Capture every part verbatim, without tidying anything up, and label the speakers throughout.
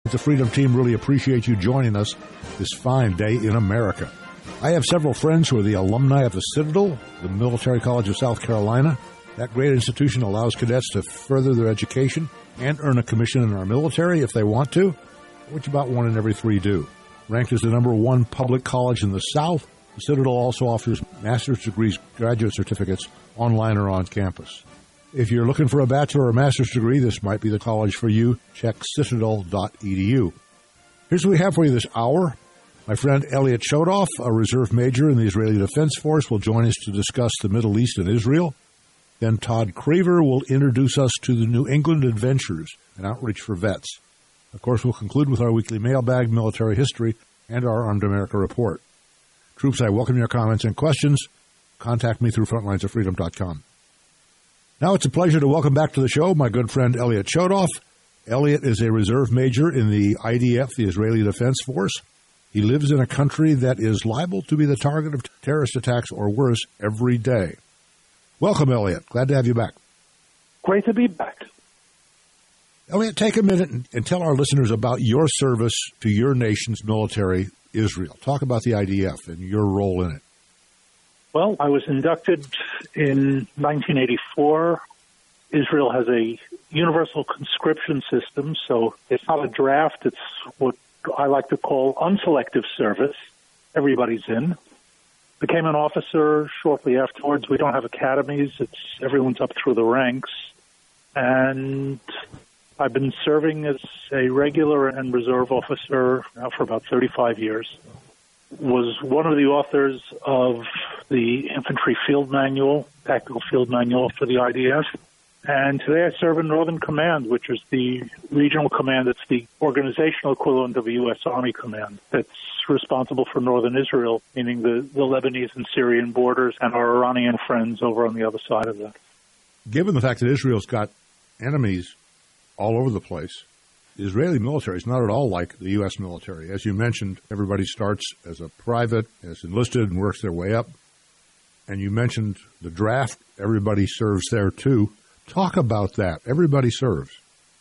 Speaker 1: The Freedom Team really appreciate you joining us this fine day in America. I have several friends who are the alumni of the Citadel, the Military College of South Carolina. That great institution allows cadets to further their education and earn a commission in our military if they want to, which about one in every three do. Ranked as the number one public college in the South, the Citadel also offers master's degrees, graduate certificates, online or on campus. If you're looking for a bachelor or master's degree, this might be the college for you. Check citadel dot e d u. Here's what we have for you this hour. My friend Elliot Chodoff, a reserve major in the Israeli Defense Force, will join us to discuss the Middle East and Israel. Then Todd Craver will introduce us to the New England Adventures, an outreach for vets. Of course, we'll conclude with our weekly mailbag, military history, and our Armed America report. Troops, I welcome your comments and questions. Contact me through frontlines of freedom dot com. Now it's a pleasure to welcome back to the show my good friend Elliot Chodoff. Elliot is a reserve major in the I D F, the Israeli Defense Force. He lives in a country that is liable to be the target of terrorist attacks or worse every day. Welcome, Elliot. Glad to have you back.
Speaker 2: Great to be back.
Speaker 1: Elliot, take a minute and, and tell our listeners about your service to your nation's military, Israel. Talk about the I D F and your role in it.
Speaker 2: Well, I was inducted in nineteen eighty-four. Israel has a universal conscription system, so it's not a draft. It's what I like to call unselective service. Everybody's in. Became an officer shortly afterwards. We don't have academies. It's everyone's up through the ranks. And I've been serving as a regular and reserve officer now for about thirty-five years. Was one of the authors of the Infantry Field Manual, Tactical Field Manual for the I D F. And today I serve in Northern Command, which is the regional command. It's the organizational equivalent of a U S Army command that's responsible for northern Israel, meaning the, the Lebanese and Syrian borders and our Iranian friends over on the other side of that.
Speaker 1: Given the fact that Israel's got enemies all over the place, the Israeli military is not at all like the U S military. As you mentioned, everybody starts as a private, as enlisted, and works their way up. And you mentioned the draft. Everybody serves there, too. Talk about that. Everybody serves.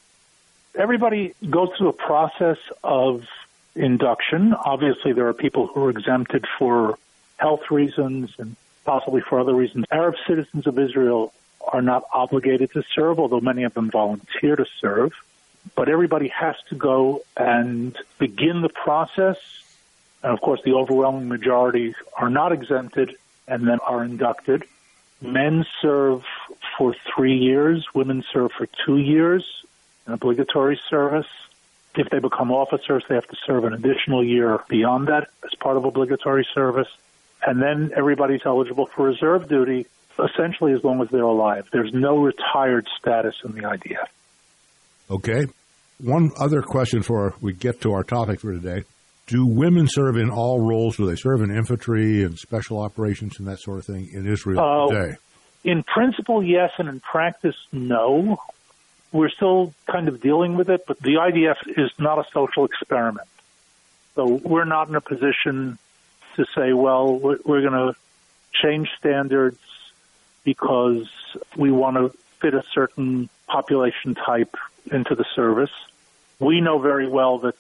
Speaker 2: Everybody goes through a process of induction. Obviously, there are people who are exempted for health reasons and possibly for other reasons. Arab citizens of Israel are not obligated to serve, although many of them volunteer to serve. But everybody has to go and begin the process. And, of course, the overwhelming majority are not exempted and then are inducted. Men serve for three years. Women serve for two years, an obligatory service. If they become officers, they have to serve an additional year beyond that as part of obligatory service. And then everybody's eligible for reserve duty, essentially as long as they're alive. There's no retired status in the I D F.
Speaker 1: Okay. One other question before we get to our topic for today. Do women serve in all roles? Do they serve in infantry and special operations and that sort of thing in Israel uh, today?
Speaker 2: In principle, yes, and in practice, no. We're still kind of dealing with it, but the I D F is not a social experiment. So we're not in a position to say, well, we're, we're going to change standards because we want to fit a certain population type into the service. We know very well that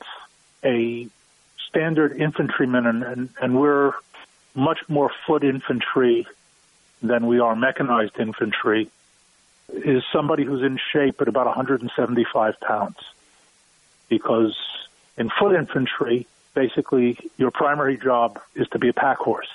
Speaker 2: a standard infantryman, and, and, and we're much more foot infantry than we are mechanized infantry, is somebody who's in shape at about one hundred seventy-five pounds. Because in foot infantry, basically your primary job is to be a pack horse.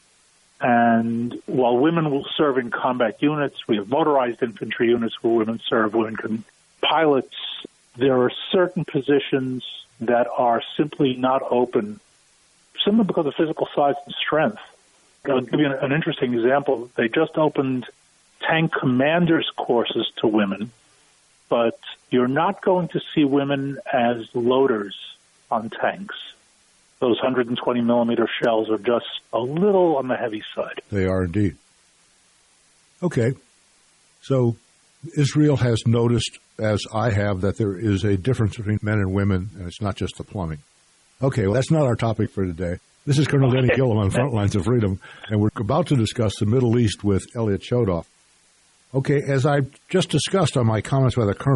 Speaker 2: And while women will serve in combat units, we have motorized infantry units where women serve, women can pilots. There are certain positions that are simply not open, simply because of physical size and strength. I'll give you an interesting example. They just opened tank commanders courses to women, but you're not going to see women as loaders on tanks. Those one hundred twenty millimeter shells are just a little on the heavy side.
Speaker 1: They are indeed. Okay. So Israel has noticed, as I have, that there is a difference between men and women, and it's not just the plumbing. Okay, well, that's not our topic for today. This is Colonel Denny Gillum on Frontlines of Freedom, and we're about to discuss the Middle East with Elliot Chodoff. Okay, as I just discussed on my comments by the Colonel,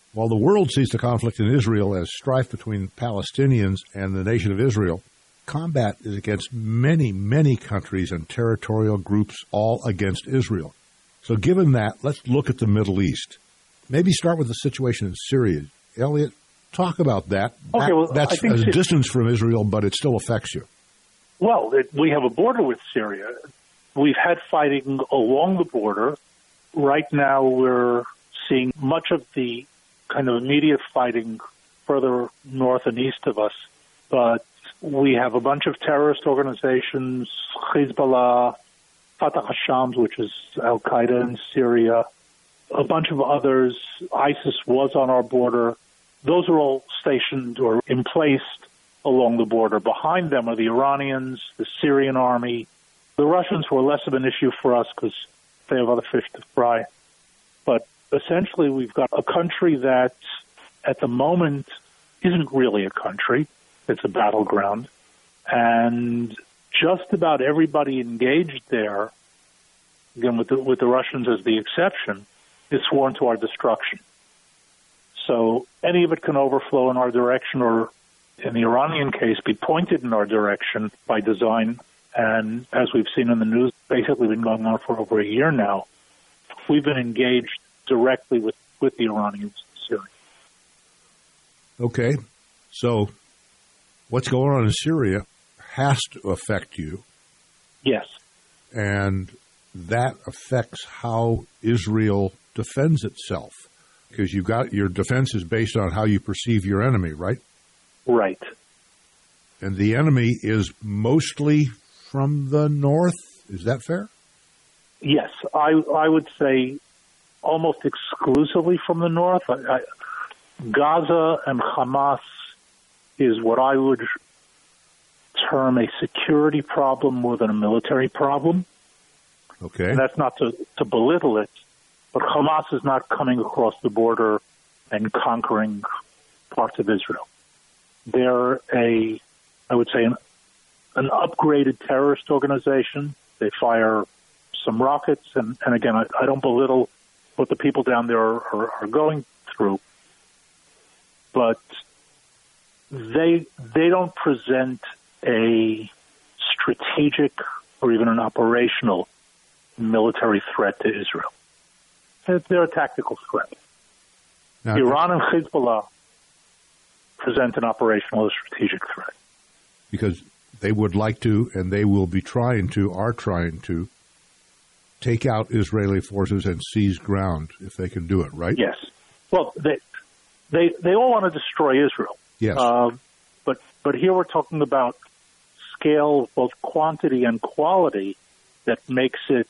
Speaker 1: While the world sees the conflict in Israel as strife between Palestinians and the nation of Israel, combat is against many, many countries and territorial groups, all against Israel. So given that, let's look at the Middle East. Maybe start with the situation in Syria. Elliot, talk about that.
Speaker 2: Okay,
Speaker 1: that
Speaker 2: well,
Speaker 1: that's
Speaker 2: I think
Speaker 1: a
Speaker 2: Sy-
Speaker 1: distance from Israel, but it still affects you.
Speaker 2: Well, it, we have a border with Syria. We've had fighting along the border. Right now, we're seeing much of the kind of immediate fighting further north and east of us. But we have a bunch of terrorist organizations, Hezbollah, Fatah Hashams, which is Al-Qaeda in Syria, a bunch of others. ISIS was on our border. Those are all stationed or emplaced along the border. Behind them are the Iranians, the Syrian army. The Russians were less of an issue for us because they have other fish to fry. But essentially, we've got a country that at the moment isn't really a country. It's a battleground. And just about everybody engaged there, again, with the, with the Russians as the exception, is sworn to our destruction. So any of it can overflow in our direction or, in the Iranian case, be pointed in our direction by design. And as we've seen in the news, basically been going on for over a year now, we've been engaged directly with, with the Iranians in Syria.
Speaker 1: Okay, so what's going on in Syria has to affect you.
Speaker 2: Yes.
Speaker 1: And that affects how Israel defends itself, because you've got your defense is based on how you perceive your enemy, right?
Speaker 2: Right.
Speaker 1: And the enemy is mostly from the north. Is that fair?
Speaker 2: Yes, I I would say almost exclusively from the north. I, I, Gaza and Hamas is what I would term a security problem more than a military problem.
Speaker 1: Okay.
Speaker 2: And that's not to, to belittle it, but Hamas is not coming across the border and conquering parts of Israel. They're a, I would say, an, an upgraded terrorist organization. They fire some rockets, and, and again, I, I don't belittle what the people down there are, are, are going through, but they they don't present a strategic or even an operational military threat to Israel. They're a tactical threat. Now, Iran and Hezbollah present an operational or strategic threat.
Speaker 1: Because they would like to, and they will be trying to, are trying to, take out Israeli forces and seize ground if they can do it, right?
Speaker 2: Yes. Well, they they, they all want to destroy Israel.
Speaker 1: Yes.
Speaker 2: Uh, but but here we're talking about scale, both quantity and quality, that makes it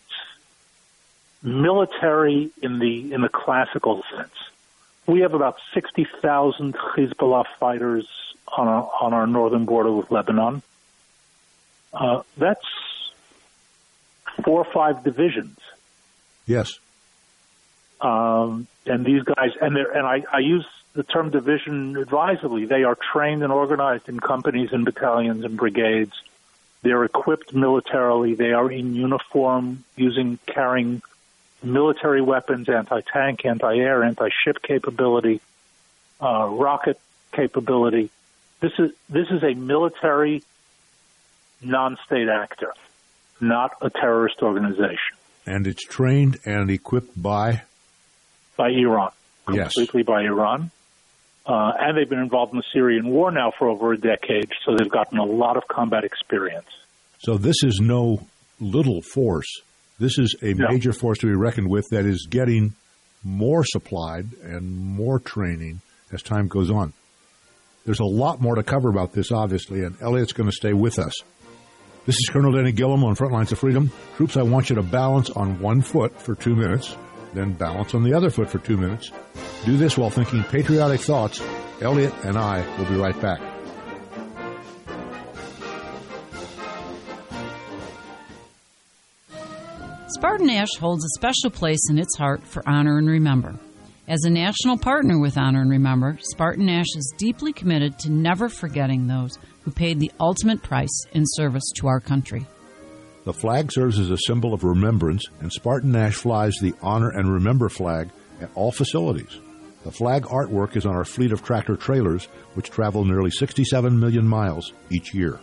Speaker 2: military in the in the classical sense. We have about sixty thousand Hezbollah fighters on our, on our northern border with Lebanon. Uh, that's four or five divisions.
Speaker 1: Yes.
Speaker 2: Um, and these guys, and they're, and I, I use the term division advisedly. They are trained and organized in companies and battalions and brigades. They're equipped militarily. They are in uniform, using, carrying military weapons, anti-tank, anti-air, anti-ship capability, uh, rocket capability. This is this is a military non-state actor, not a terrorist organization.
Speaker 1: And it's trained and equipped by?
Speaker 2: By Iran.
Speaker 1: Yes.
Speaker 2: Completely by Iran. Uh, and they've been involved in the Syrian war now for over a decade, so they've gotten a lot of combat experience.
Speaker 1: So this is no little force. This is a
Speaker 2: No.
Speaker 1: major force to be reckoned with that is getting more supplied and more training as time goes on. There's a lot more to cover about this, obviously, and Elliot's going to stay with us. This is Colonel Danny Gillum on Frontlines of Freedom. Troops, I want you to balance on one foot for two minutes, then balance on the other foot for two minutes. Do this while thinking patriotic thoughts. Elliot and I will be right back.
Speaker 3: Spartan Ash holds a special place in its heart for Honor and Remember. As a national partner with Honor and Remember, Spartan Ash is deeply committed to never forgetting those who paid the ultimate price in service to our country.
Speaker 1: The flag serves as a symbol of remembrance, and Spartan Ash flies the Honor and Remember flag at all facilities. The flag artwork is on our fleet of tractor-trailers, which travel nearly sixty-seven million miles each year.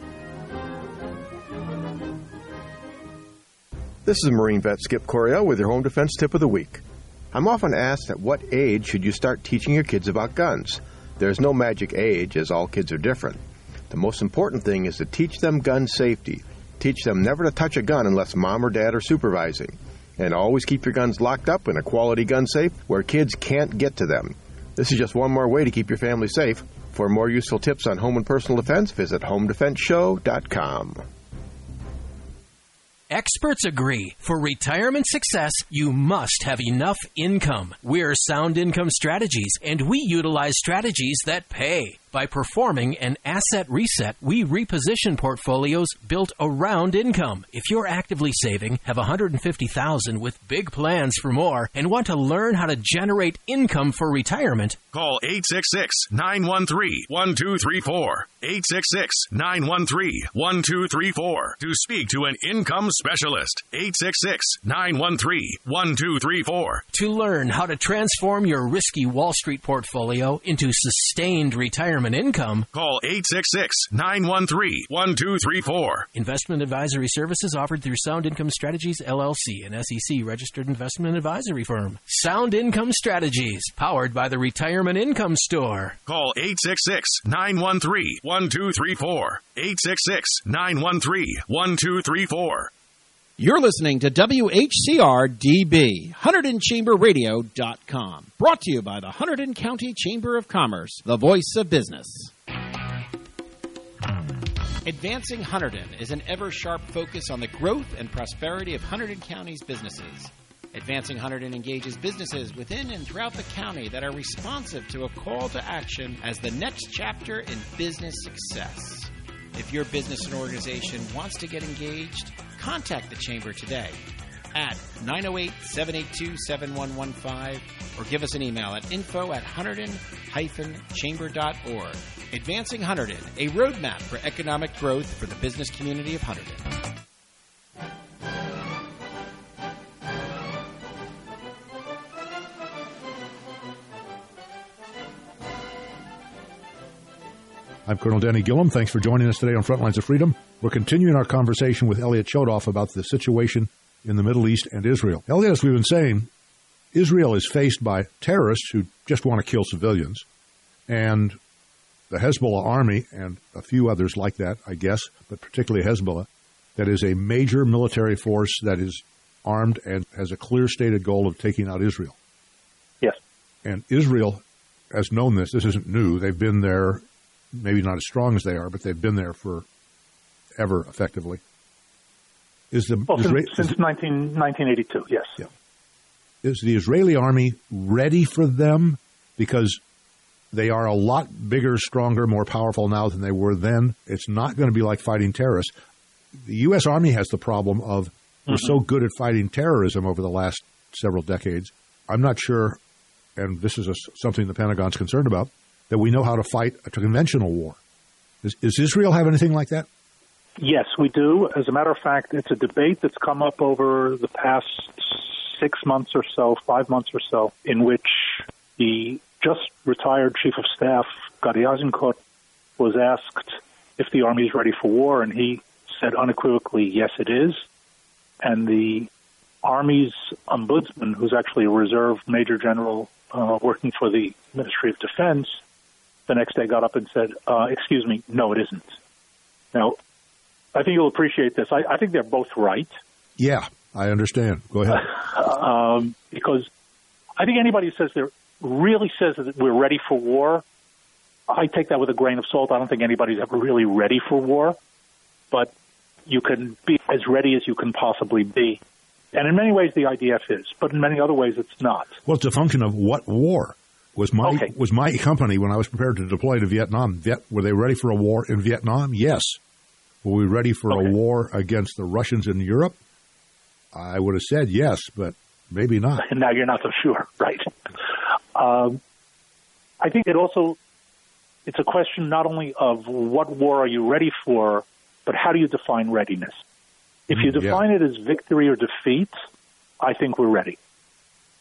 Speaker 4: This is Marine vet Skip Coryell with your Home Defense Tip of the Week. I'm often asked at what age should you start teaching your kids about guns. There's no magic age, as all kids are different. The most important thing is to teach them gun safety. Teach them never to touch a gun unless mom or dad are supervising. And always keep your guns locked up in a quality gun safe where kids can't get to them. This is just one more way to keep your family safe. For more useful tips on home and personal defense, visit home defense show dot com.
Speaker 5: Experts agree. For retirement success, you must have enough income. We're Sound Income Strategies, and we utilize strategies that pay. By performing an asset reset, we reposition portfolios built around income. If you're actively saving, have one hundred fifty thousand dollars with big plans for more, and want to learn how to generate income for retirement,
Speaker 6: call eight six six, nine one three, one two three four. eight six six, nine one three, one two three four to speak to an income specialist. eight six six, nine one three, one two three four.
Speaker 5: To learn how to transform your risky Wall Street portfolio into sustained retirement income,
Speaker 6: call eight six six, nine one three, one two three four.
Speaker 5: Investment advisory services offered through Sound Income Strategies, L L C, an S E C-registered investment advisory firm. Sound Income Strategies, powered by the Retirement Income Store.
Speaker 6: Call eight six six, nine one three, one two three four. eight six six, nine one three, one two three four.
Speaker 7: You're listening to W H C R D B, Hunterdon Chamber Radio dot com. Brought to you by the Hunterdon County Chamber of Commerce, the voice of business. Advancing Hunterdon is an ever-sharp focus on the growth and prosperity of Hunterdon County's businesses. Advancing Hunterdon engages businesses within and throughout the county that are responsive to a call to action as the next chapter in business success. If your business and organization wants to get engaged, contact the Chamber today at nine oh eight, seven eight two, seven one one five or give us an email at info at hunterdon dash chamber dot org. Advancing Hunterdon, a roadmap for economic growth for the business community of Hunterdon.
Speaker 1: I'm Colonel Danny Gillum. Thanks for joining us today on Frontlines of Freedom. We're continuing our conversation with Elliot Chodoff about the situation in the Middle East and Israel. Elliot, as we've been saying, Israel is faced by terrorists who just want to kill civilians, and the Hezbollah army and a few others like that, I guess, but particularly Hezbollah, that is a major military force that is armed and has a clear stated goal of taking out Israel.
Speaker 2: Yes.
Speaker 1: And Israel has known this. This isn't new. They've been there. Maybe not as strong as they are, but they've been there for ever, effectively. Is the
Speaker 2: well,
Speaker 1: Isra-
Speaker 2: since, since nineteen, nineteen eighty-two, yes.
Speaker 1: Yeah. Is the Israeli army ready for them? Because they are a lot bigger, stronger, more powerful now than they were then. It's not going to be like fighting terrorists. The U S Army has the problem of we're mm-hmm. so good at fighting terrorism over the last several decades. I'm not sure, and this is a, something the Pentagon's concerned about, that we know how to fight a conventional war. Does, does Israel have anything like that?
Speaker 2: Yes, we do. As a matter of fact, it's a debate that's come up over the past six months or so, five months or so, in which the just retired Chief of Staff, Gadi Eisenkot, was asked if the Army is ready for war, and he said unequivocally, yes, it is. And the Army's ombudsman, who's actually a reserve major general uh, working for the Ministry of Defense, the next day got up and said, uh, excuse me, no, it isn't. Now, I think you'll appreciate this. I, I think they're both right.
Speaker 1: Yeah, I understand. Go ahead.
Speaker 2: um, because I think anybody who says they're really says that we're ready for war, I take that with a grain of salt. I don't think anybody's ever really ready for war. But you can be as ready as you can possibly be. And in many ways, the I D F is. But in many other ways, it's not.
Speaker 1: Well, it's a function of what war. Was my
Speaker 2: okay.
Speaker 1: was my company, when I was prepared to deploy to Vietnam, Viet, were they ready for a war in Vietnam? Yes. Were we ready for okay. a war against the Russians in Europe? I would have said yes, but maybe not.
Speaker 2: And now you're not so sure, right? Um, I think it also, it's a question not only of what war are you ready for, but how do you define readiness? If you define
Speaker 1: yeah.
Speaker 2: it as victory or defeat, I think we're ready.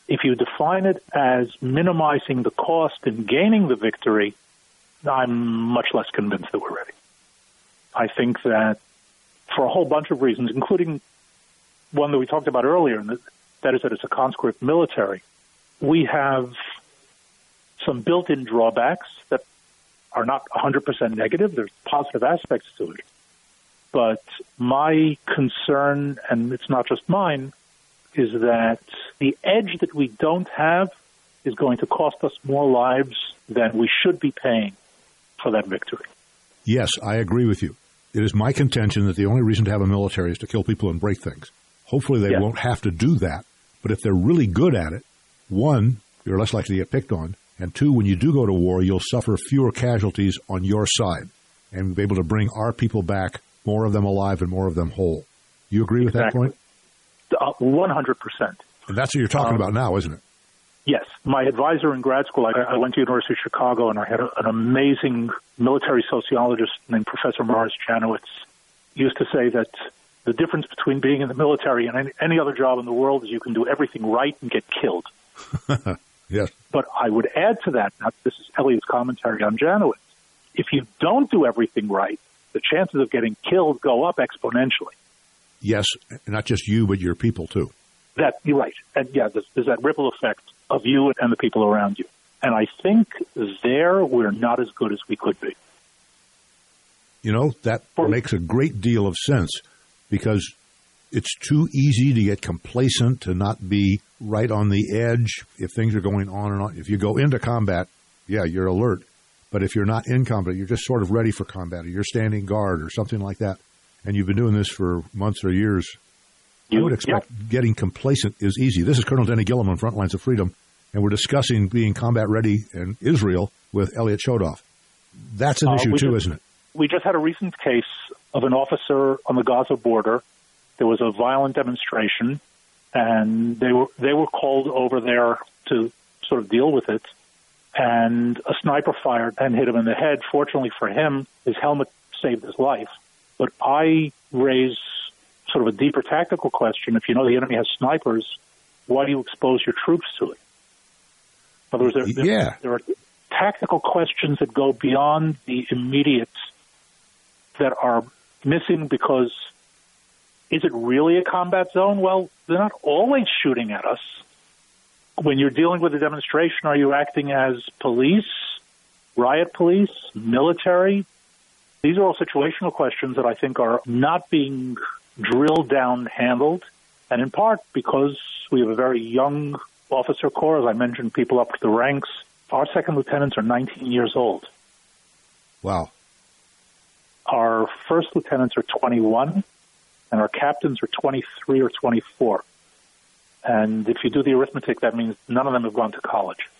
Speaker 2: If you define it as minimizing the cost in gaining the victory, I'm much less convinced that we're ready. I think that for a whole bunch of reasons, including one that we talked about earlier, and that, that is that it's a conscript military, we have some built-in drawbacks that are not one hundred percent negative. There's positive aspects to it. But my concern, and it's not just mine, is that the edge that we don't have is going to cost us more lives than we should be paying for that victory.
Speaker 1: Yes, I agree with you. It is my contention that the only reason to have a military is to kill people and break things. Hopefully they
Speaker 2: yes.
Speaker 1: won't have to do that. But if they're really good at it, one, you're less likely to get picked on, and two, when you do go to war, you'll suffer fewer casualties on your side and be able to bring our people back, more of them alive and more of them whole. You agree with
Speaker 2: exactly.
Speaker 1: that point?
Speaker 2: Uh, one hundred percent.
Speaker 1: And that's what you're talking um, about now, isn't it?
Speaker 2: Yes. My advisor in grad school, I, I went to University of Chicago, and I had a, an amazing military sociologist named Professor Morris Janowitz. He used to say that the difference between being in the military and any, any other job in the world is you can do everything right and get killed.
Speaker 1: Yes.
Speaker 2: But I would add to that, now this is Elliot's commentary on Janowitz, if you don't do everything right, the chances of getting killed go up exponentially.
Speaker 1: Yes, not just you, but your people, too.
Speaker 2: That You're right. And, yeah, there's, there's that ripple effect of you and the people around you. And I think there we're not as good as we could be.
Speaker 1: You know, that For, makes a great deal of sense because it's too easy to get complacent, to not be right on the edge if things are going on and on. If you go into combat, yeah, you're alert. But if you're not in combat, you're just sort of ready for combat, or you're standing guard or something like that, and you've been doing this for months or years, you, I would expect yeah. getting complacent is easy. This is Colonel Denny Gillum on Frontlines of Freedom, and we're discussing being combat ready in Israel with Elliot Chodoff. That's an uh, issue too,
Speaker 2: just,
Speaker 1: isn't it?
Speaker 2: We just had a recent case of an officer on the Gaza border. There was a violent demonstration, and they were they were called over there to sort of deal with it. And a sniper fired and hit him in the head. Fortunately for him, his helmet saved his life. But I raise sort of a deeper tactical question. If you know the enemy has snipers, why do you expose your troops to it? In other words, there,
Speaker 1: yeah.
Speaker 2: there, there are tactical questions that go beyond the immediate that are missing because is it really a combat zone? Well, they're not always shooting at us. When you're dealing with a demonstration, are you acting as police, riot police, military? These are all situational questions that I think are not being drilled down, handled, and in part because we have a very young officer corps. As I mentioned, people up to the ranks. Our second lieutenants are nineteen years old.
Speaker 1: Wow.
Speaker 2: Our first lieutenants are twenty-one, and our captains are twenty-three or twenty-four. And if you do the arithmetic, that means none of them have gone to college.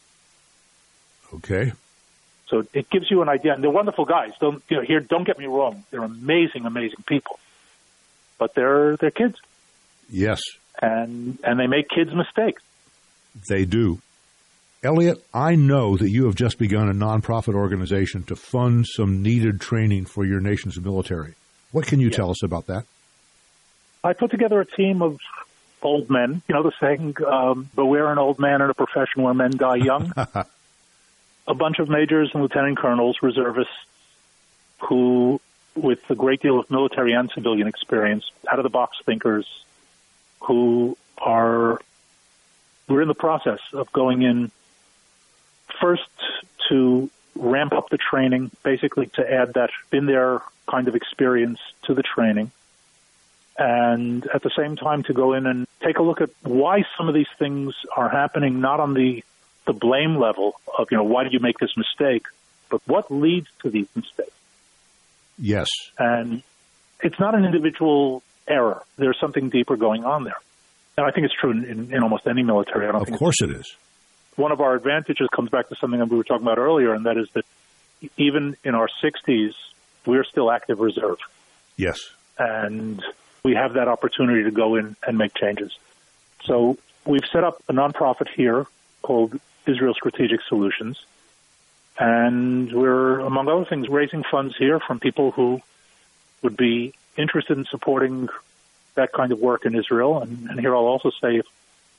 Speaker 1: Okay.
Speaker 2: So it gives you an idea. And they're wonderful guys. Don't you know, here, don't get me wrong. They're amazing, amazing people. But they're they're kids.
Speaker 1: Yes.
Speaker 2: And and they make kids' mistakes.
Speaker 1: They do. Elliot, I know that you have just begun a nonprofit organization to fund some needed training for your nation's military. What can you
Speaker 2: yes.
Speaker 1: tell us about that? I
Speaker 2: put together a team of old men. You know the saying, um, beware an old man in a profession where men die young. A bunch of majors and lieutenant colonels, reservists, who, with a great deal of military and civilian experience, out-of-the-box thinkers, who are, we're in the process of going in first to ramp up the training, basically to add that in their kind of experience to the training, and at the same time to go in and take a look at why some of these things are happening, not on the, the blame level of, you know, why did you make this mistake, but what leads to these mistakes.
Speaker 1: Yes.
Speaker 2: And it's not an individual error. There's something deeper going on there. And I think it's true in, in, in almost any military. I don't
Speaker 1: of
Speaker 2: think
Speaker 1: course it is.
Speaker 2: One of our advantages comes back to something that we were talking about earlier, and that is that even in our sixties, we're still active reserve.
Speaker 1: Yes.
Speaker 2: And we have that opportunity to go in and make changes. So we've set up a nonprofit here called Israel Strategic Solutions, and we're, among other things, raising funds here from people who would be interested in supporting that kind of work in Israel. And, and here I'll also say, if,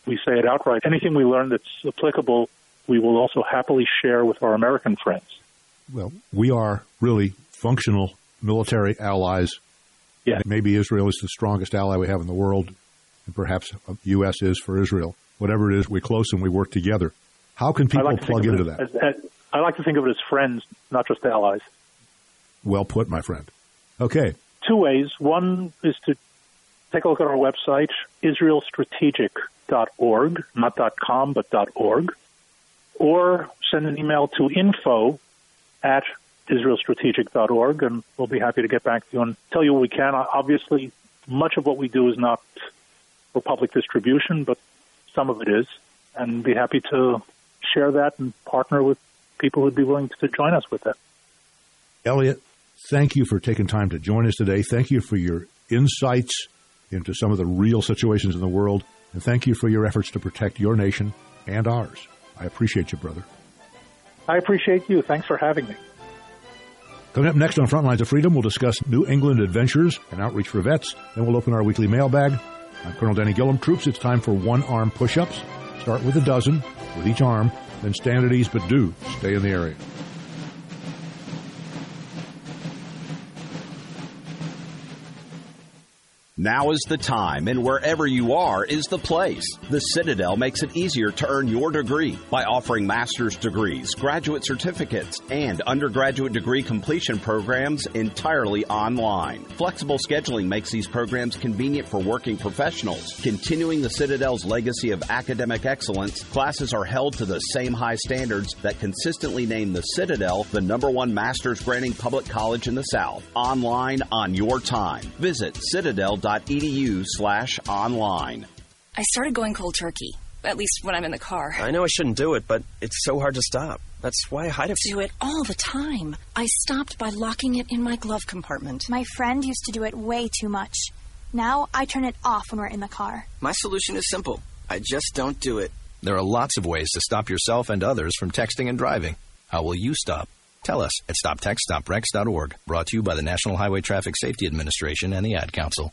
Speaker 2: we say it outright. Anything we learn that's applicable, we will also happily share with our American friends.
Speaker 1: Well, we are really functional military allies.
Speaker 2: Yeah.
Speaker 1: Maybe Israel is the strongest ally we have in the world, and perhaps the U S is for Israel. Whatever it is, we're close and we work together. How can people
Speaker 2: like
Speaker 1: plug into that?
Speaker 2: As, as, I like to think of it as friends, not just allies.
Speaker 1: Well put, my friend. Okay.
Speaker 2: Two ways. One is to take a look at our website, israel strategic dot org, not .com, but .org, or send an email to info at israel strategic dot org, and we'll be happy to get back to you and tell you what we can. Obviously, much of what we do is not for public distribution, but some of it is, and be happy to share that and partner with people who'd be willing to join us with that.
Speaker 1: Elliot, thank you for taking time to join us today. Thank you for your insights into some of the real situations in the world, and thank you for your efforts to protect your nation and ours. I appreciate you, brother.
Speaker 2: I appreciate you. Thanks for having me.
Speaker 1: Coming up next on Frontlines of Freedom, we'll discuss New England adventures and outreach for vets. Then we'll open our weekly mailbag. I'm Colonel Danny Gillum. Troops, it's time for one-arm push-ups. Start with a dozen with each arm, then stand at ease, but do stay in the area.
Speaker 8: Now is the time, and wherever you are is the place. The Citadel makes it easier to earn your degree by offering master's degrees, graduate certificates, and undergraduate degree completion programs entirely online. Flexible scheduling makes these programs convenient for working professionals. Continuing the Citadel's legacy of academic excellence, classes are held to the same high standards that consistently name the Citadel the number one master's granting public college in the South. Online on your time. Visit Citadel dot edu slash online.
Speaker 9: I started going cold turkey, at least when I'm in the car.
Speaker 10: I know I shouldn't do it, but it's so hard to stop. That's why I hide it.
Speaker 9: Do it all the time. I stopped by locking it in my glove compartment.
Speaker 11: My friend used to do it way too much. Now I turn it off when we're in the car.
Speaker 10: My solution is simple. I just don't do it.
Speaker 12: There are lots of ways to stop yourself and others from texting and driving. How will you stop? Tell us at stop text stop rex dot org. Brought to you by the National Highway Traffic Safety Administration and the Ad Council.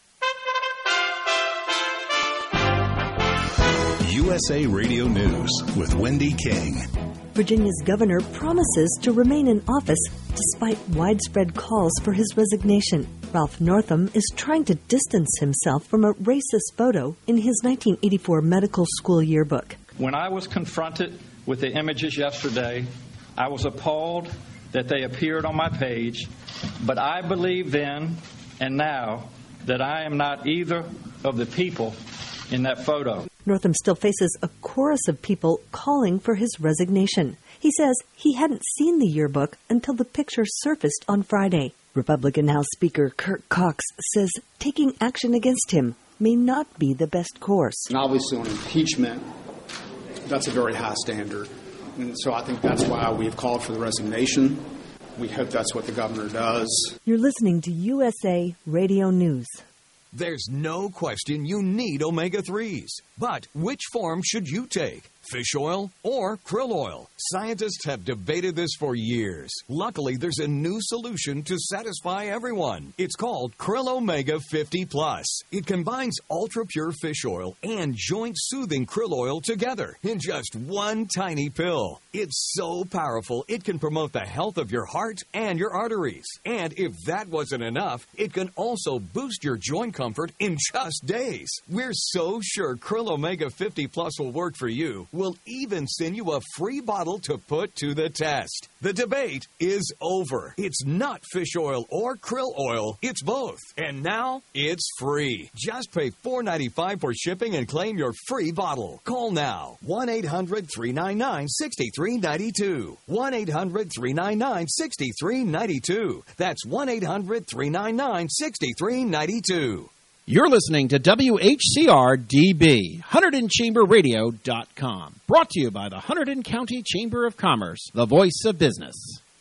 Speaker 6: U S A Radio News with Wendy King.
Speaker 13: Virginia's governor promises to remain in office despite widespread calls for his resignation. Ralph Northam is trying to distance himself from a racist photo in his nineteen eighty-four medical school yearbook.
Speaker 14: When I was confronted with the images yesterday, I was appalled that they appeared on my page, but I believe then and now that I am not either of the people in that photo.
Speaker 13: Northam still faces a chorus of people calling for his resignation. He says he hadn't seen the yearbook until the picture surfaced on Friday. Republican House Speaker Kurt Cox says taking action against him may not be the best course.
Speaker 15: And obviously on impeachment, that's a very high standard. And so I think that's why we've called for the resignation. We hope that's what the governor does.
Speaker 13: You're listening to U S A Radio News.
Speaker 16: There's no question you need omega threes. But which form should you take? Fish oil or krill oil? Scientists have debated this for years. Luckily, there's a new solution to satisfy everyone. It's called Krill Omega fifty plus. It combines ultra-pure fish oil and joint-soothing krill oil together in just one tiny pill. It's so powerful, it can promote the health of your heart and your arteries. And if that wasn't enough, it can also boost your joint comfort in just days. We're so sure Krill Omega fifty plus will work for you. We'll even send you a free bottle to put to the test. The debate is over. It's not fish oil or krill oil. It's both. And now it's free. Just pay four dollars and ninety-five cents for shipping and claim your free bottle. Call now. one eight hundred three nine nine six three nine two. one eight hundred three nine nine six three nine two. That's one eight hundred three nine nine six three nine two.
Speaker 7: You're listening to W H C R D B, Hunterdon Chamber Radio dot com. Brought to you by the Hunterdon County Chamber of Commerce, the voice of business.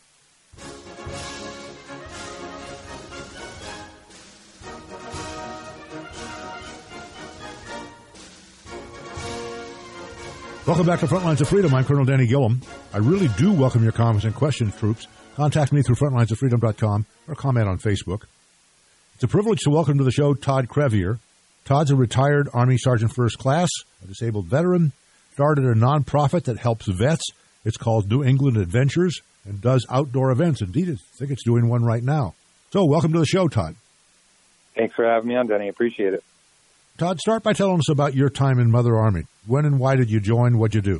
Speaker 1: Welcome back to Frontlines of Freedom. I'm Colonel Danny Gillum. I really do welcome your comments and questions, troops. Contact me through frontlines of freedom dot com or comment on Facebook. It's a privilege to welcome to the show Todd Crevier. Todd's a retired Army Sergeant First Class, a disabled veteran, started a nonprofit that helps vets. It's called New England Adventures and does outdoor events. Indeed, I think it's doing one right now. So welcome to the show, Todd.
Speaker 17: Thanks for having me on, Denny. Appreciate it.
Speaker 1: Todd, start by telling us about your time in Mother Army. When and why did you join? What'd you do?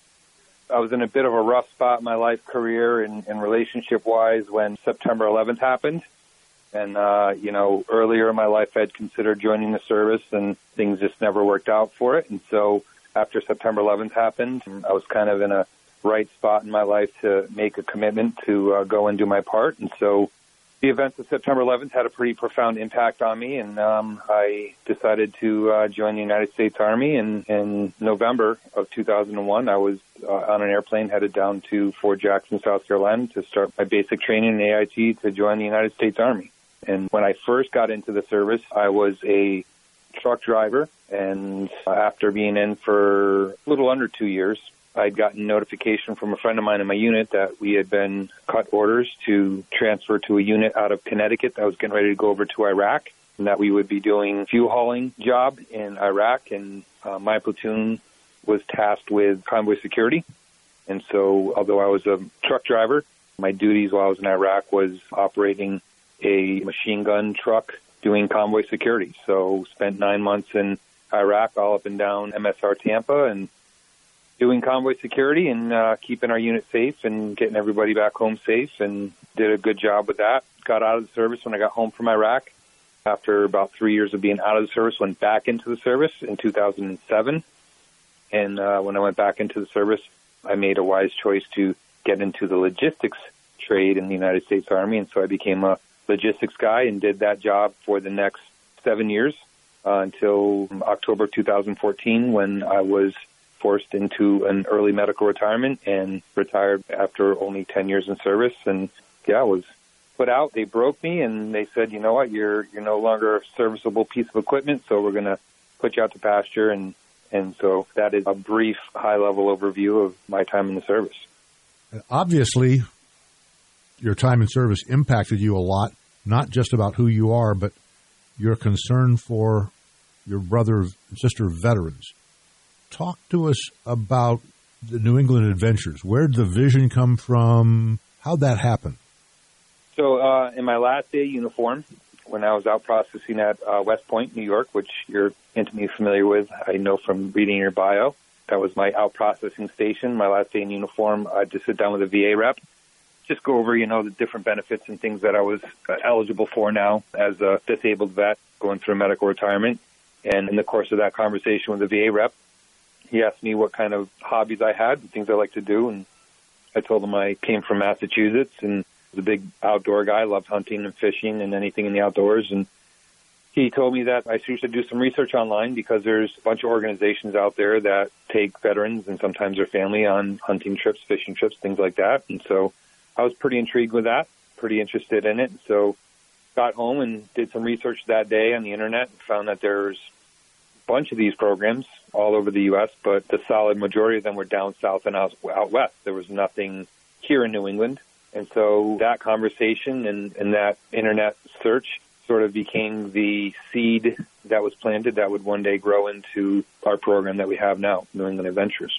Speaker 17: I was in a bit of a rough spot in my life career and, and relationship-wise when September eleventh happened. And, uh, you know, earlier in my life, I'd considered joining the service, and things just never worked out for it. And so after September eleventh happened, I was kind of in a right spot in my life to make a commitment to uh, go and do my part. And so the events of September eleventh had a pretty profound impact on me, and um, I decided to uh, join the United States Army. And in November of two thousand one, I was uh, on an airplane headed down to Fort Jackson, South Carolina, to start my basic training in A I T to join the United States Army. And when I first got into the service, I was a truck driver, and after being in for a little under two years, I'd gotten notification from a friend of mine in my unit that we had been cut orders to transfer to a unit out of Connecticut that was getting ready to go over to Iraq, and that we would be doing fuel hauling job in Iraq, and uh, my platoon was tasked with convoy security. And so although I was a truck driver, my duties while I was in Iraq was operating a machine gun truck doing convoy security. So spent nine months in Iraq, all up and down M S R Tampa, and doing convoy security and uh, keeping our unit safe and getting everybody back home safe, and did a good job with that. Got out of the service when I got home from Iraq. After about three years of being out of the service, went back into the service in two thousand seven. And uh, when I went back into the service, I made a wise choice to get into the logistics trade in the United States Army. And so I became a logistics guy and did that job for the next seven years uh, until October two thousand fourteen, when I was forced into an early medical retirement and retired after only ten years in service. And yeah, I was put out. They broke me, and they said, you know what, you're you're no longer a serviceable piece of equipment, so we're going to put you out to pasture. And, and so that is a brief, high-level overview of my time in the service.
Speaker 1: Obviously, your time in service impacted you a lot, not just about who you are, but your concern for your brother and sister veterans. Talk to us about the New England Adventures. Where did the vision come from? How'd that happen?
Speaker 17: So uh, in my last day of uniform, when I was out processing at uh, West Point, New York, which you're intimately familiar with, I know from reading your bio, that was my out processing station. My last day in uniform, I had to sit down with a V A rep, just go over, you know, the different benefits and things that I was uh, eligible for now as a disabled vet going through medical retirement. And in the course of that conversation with the V A rep, he asked me what kind of hobbies I had and things I like to do. And I told him I came from Massachusetts and was a big outdoor guy, loved hunting and fishing and anything in the outdoors. And he told me that I should do some research online because there's a bunch of organizations out there that take veterans and sometimes their family on hunting trips, fishing trips, things like that. And so I was pretty intrigued with that, pretty interested in it. So got home and did some research that day on the internet and found that there's a bunch of these programs all over the U S, but the solid majority of them were down south and out, out west. There was nothing here in New England. And so that conversation and, and that internet search sort of became the seed that was planted that would one day grow into our program that we have now, New England Adventures.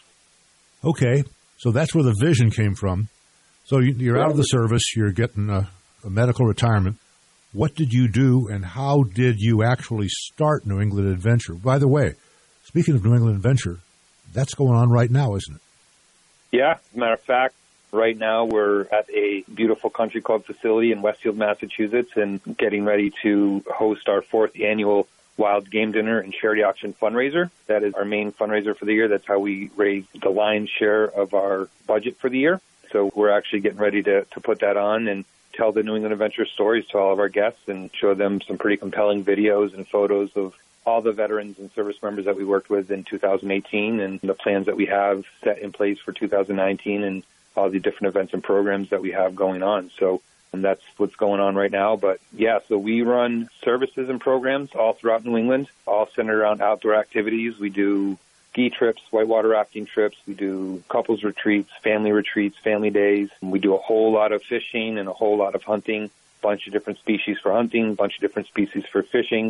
Speaker 1: Okay, so that's where the vision came from. So you're out of the service, you're getting a, a medical retirement. What did you do, and how did you actually start New England Adventure? By the way, speaking of New England Adventure, that's going on right now, isn't it?
Speaker 17: Yeah, as a matter of fact, right now we're at a beautiful country club facility in Westfield, Massachusetts, and getting ready to host our fourth annual Wild Game Dinner and Charity Auction fundraiser. That is our main fundraiser for the year. That's how we raise the lion's share of our budget for the year. So we're actually getting ready to, to put that on and tell the New England Adventure stories to all of our guests and show them some pretty compelling videos and photos of all the veterans and service members that we worked with in two thousand eighteen and the plans that we have set in place for two thousand nineteen and all the different events and programs that we have going on. So and that's what's going on right now. But, yeah, so we run services and programs all throughout New England, all centered around outdoor activities. We do ski trips, whitewater rafting trips. We do couples retreats, family retreats, family days. We do a whole lot of fishing and a whole lot of hunting, a bunch of different species for hunting, a bunch of different species for fishing.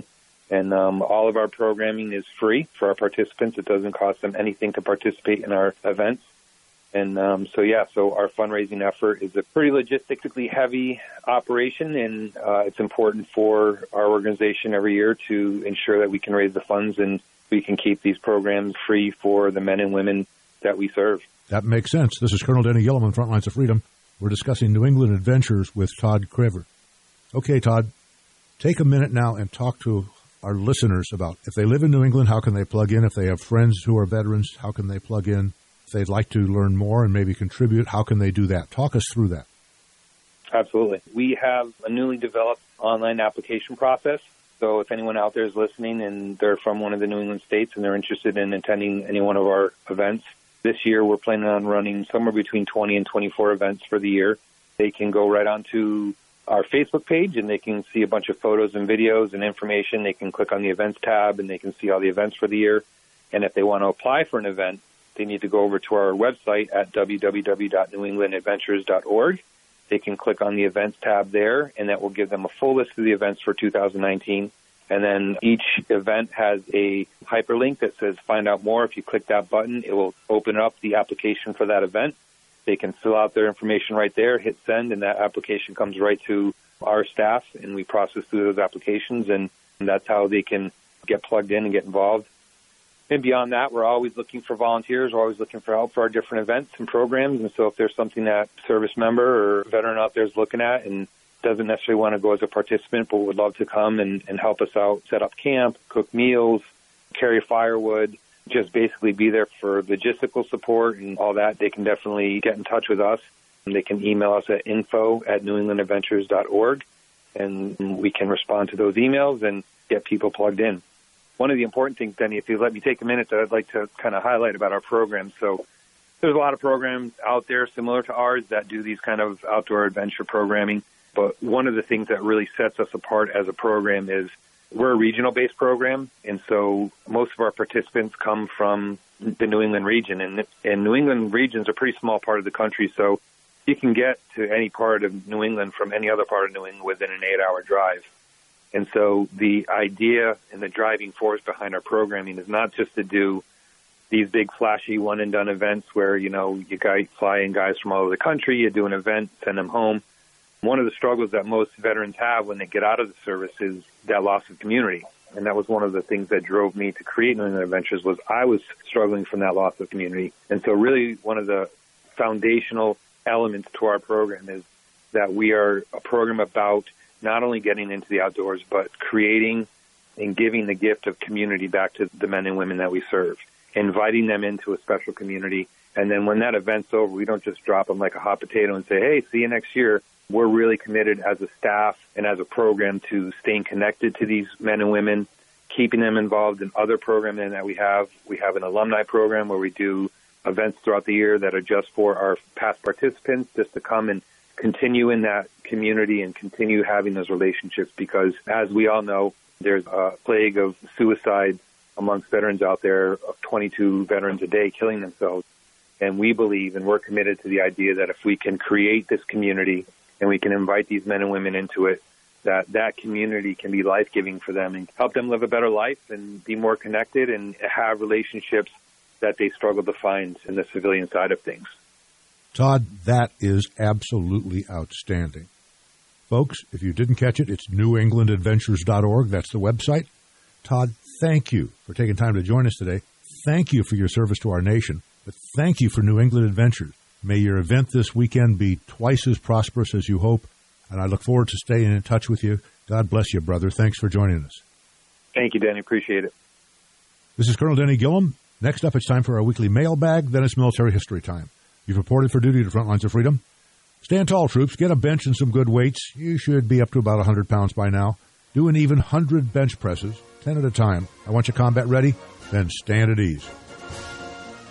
Speaker 17: And um, all of our programming is free for our participants. It doesn't cost them anything to participate in our events. And um, so, yeah, so our fundraising effort is a pretty logistically heavy operation, and uh, it's important for our organization every year to ensure that we can raise the funds and we can keep these programs free for the men and women that we serve.
Speaker 1: That makes sense. This is Colonel Denny Gillum on Frontlines of Freedom. We're discussing New England Adventures with Todd Craver. Okay, Todd, take a minute now and talk to our listeners about if they live in New England, how can they plug in? If they have friends who are veterans, how can they plug in? If they'd like to learn more and maybe contribute, how can they do that? Talk us through that.
Speaker 17: Absolutely. We have a newly developed online application process. So if anyone out there is listening and they're from one of the New England states and they're interested in attending any one of our events, this year we're planning on running somewhere between twenty and twenty-four events for the year. They can go right onto our Facebook page and they can see a bunch of photos and videos and information. They can click on the events tab and they can see all the events for the year. And if they want to apply for an event, they need to go over to our website at w w w dot new england adventures dot org. They can click on the events tab there, and that will give them a full list of the events for two thousand nineteen. And then each event has a hyperlink that says find out more. If you click that button, it will open up the application for that event. They can fill out their information right there, hit send, and that application comes right to our staff, and we process through those applications, and that's how they can get plugged in and get involved. And beyond that, we're always looking for volunteers. We're always looking for help for our different events and programs. And so if there's something that service member or veteran out there is looking at and doesn't necessarily want to go as a participant but would love to come and, and help us out, set up camp, cook meals, carry firewood, just basically be there for logistical support and all that, they can definitely get in touch with us. And they can email us at info at new england adventures dot org, and we can respond to those emails and get people plugged in. One of the important things, Denny, if you let me take a minute, that I'd like to kind of highlight about our program. So there's a lot of programs out there similar to ours that do these kind of outdoor adventure programming. But one of the things that really sets us apart as a program is we're a regional-based program. And so most of our participants come from the New England region. And, and New England region is a pretty small part of the country. So you can get to any part of New England from any other part of New England within an eight-hour drive. And so the idea and the driving force behind our programming is not just to do these big, flashy, one-and-done events where, you know, you guys fly in guys from all over the country, you do an event, send them home. One of the struggles that most veterans have when they get out of the service is that loss of community. And that was one of the things that drove me to create New England Adventures was I was struggling from that loss of community. And so really one of the foundational elements to our program is that we are a program about not only getting into the outdoors, but creating and giving the gift of community back to the men and women that we serve, inviting them into a special community. And then when that event's over, we don't just drop them like a hot potato and say, hey, see you next year. We're really committed as a staff and as a program to staying connected to these men and women, keeping them involved in other programming that we have. We have an alumni program where we do events throughout the year that are just for our past participants, just to come and continue in that community and continue having those relationships, because as we all know, there's a plague of suicide amongst veterans out there, of twenty-two veterans a day killing themselves. And we believe and we're committed to the idea that if we can create this community and we can invite these men and women into it, that that community can be life-giving for them and help them live a better life and be more connected and have relationships that they struggle to find in the civilian side of things.
Speaker 1: Todd, that is absolutely outstanding. Folks, if you didn't catch it, it's new england adventures dot org. That's the website. Todd, thank you for taking time to join us today. Thank you for your service to our nation. But thank you for New England Adventures. May your event this weekend be twice as prosperous as you hope, and I look forward to staying in touch with you. God bless you, brother. Thanks for joining us.
Speaker 17: Thank you, Denny. Appreciate it.
Speaker 1: This is Colonel Denny Gillum. Next up, it's time for our weekly mailbag. Then it's military history time. You've reported for duty to Frontlines of Freedom. Stand tall, troops. Get a bench and some good weights. You should be up to about one hundred pounds by now. Do an even one hundred bench presses, ten at a time. I want you combat ready, then stand at ease.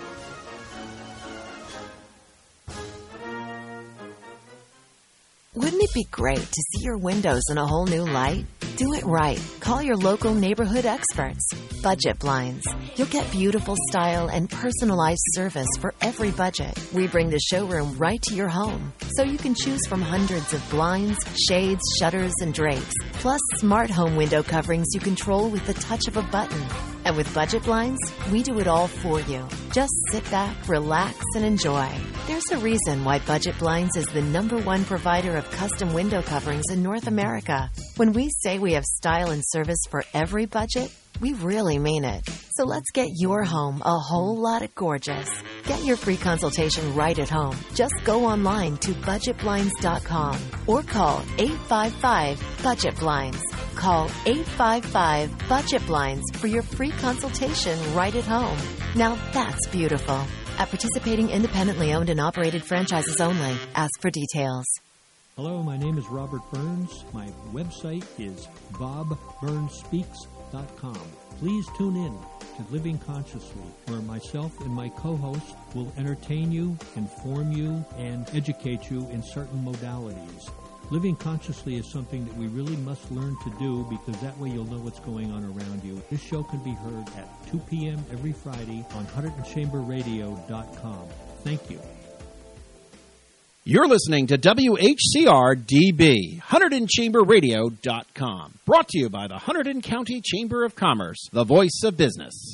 Speaker 13: Wouldn't
Speaker 18: Wouldn't it be great to see your windows in a whole new light? Do it right. Call your local neighborhood experts. Budget Blinds. You'll get beautiful style and personalized service for every budget. We bring the showroom right to your home, so you can choose from hundreds of blinds, shades, shutters, and drapes, plus smart home window coverings you control with the touch of a button. And with Budget Blinds, we do it all for you. Just sit back, relax, and enjoy. There's a reason why Budget Blinds is the number one provider of custom window coverings in North America. When we say we have style and service for every budget, we really mean it. So let's get your home a whole lot of gorgeous. Get your free consultation right at home. Just go online to budget blinds dot com or call eight five five budget blinds. Call eight five five budget blinds for your free consultation right at home. Now that's beautiful. At participating independently owned and operated franchises only. Ask for details.
Speaker 19: Hello, my name is Robert Burns. My website is bob burns speaks dot com. Please tune in to Living Consciously, where myself and my co-host will entertain you, inform you, and educate you in certain modalities. Living consciously is something that we really must learn to do, because that way you'll know what's going on around you. This show can be heard at two p.m. every Friday on Hunterdon Chamber Radio dot com. Thank you.
Speaker 7: You're listening to W H C R D B, Hunterdon Chamber Radio dot com. Brought to you by the Hunterdon County Chamber of Commerce, the voice of business.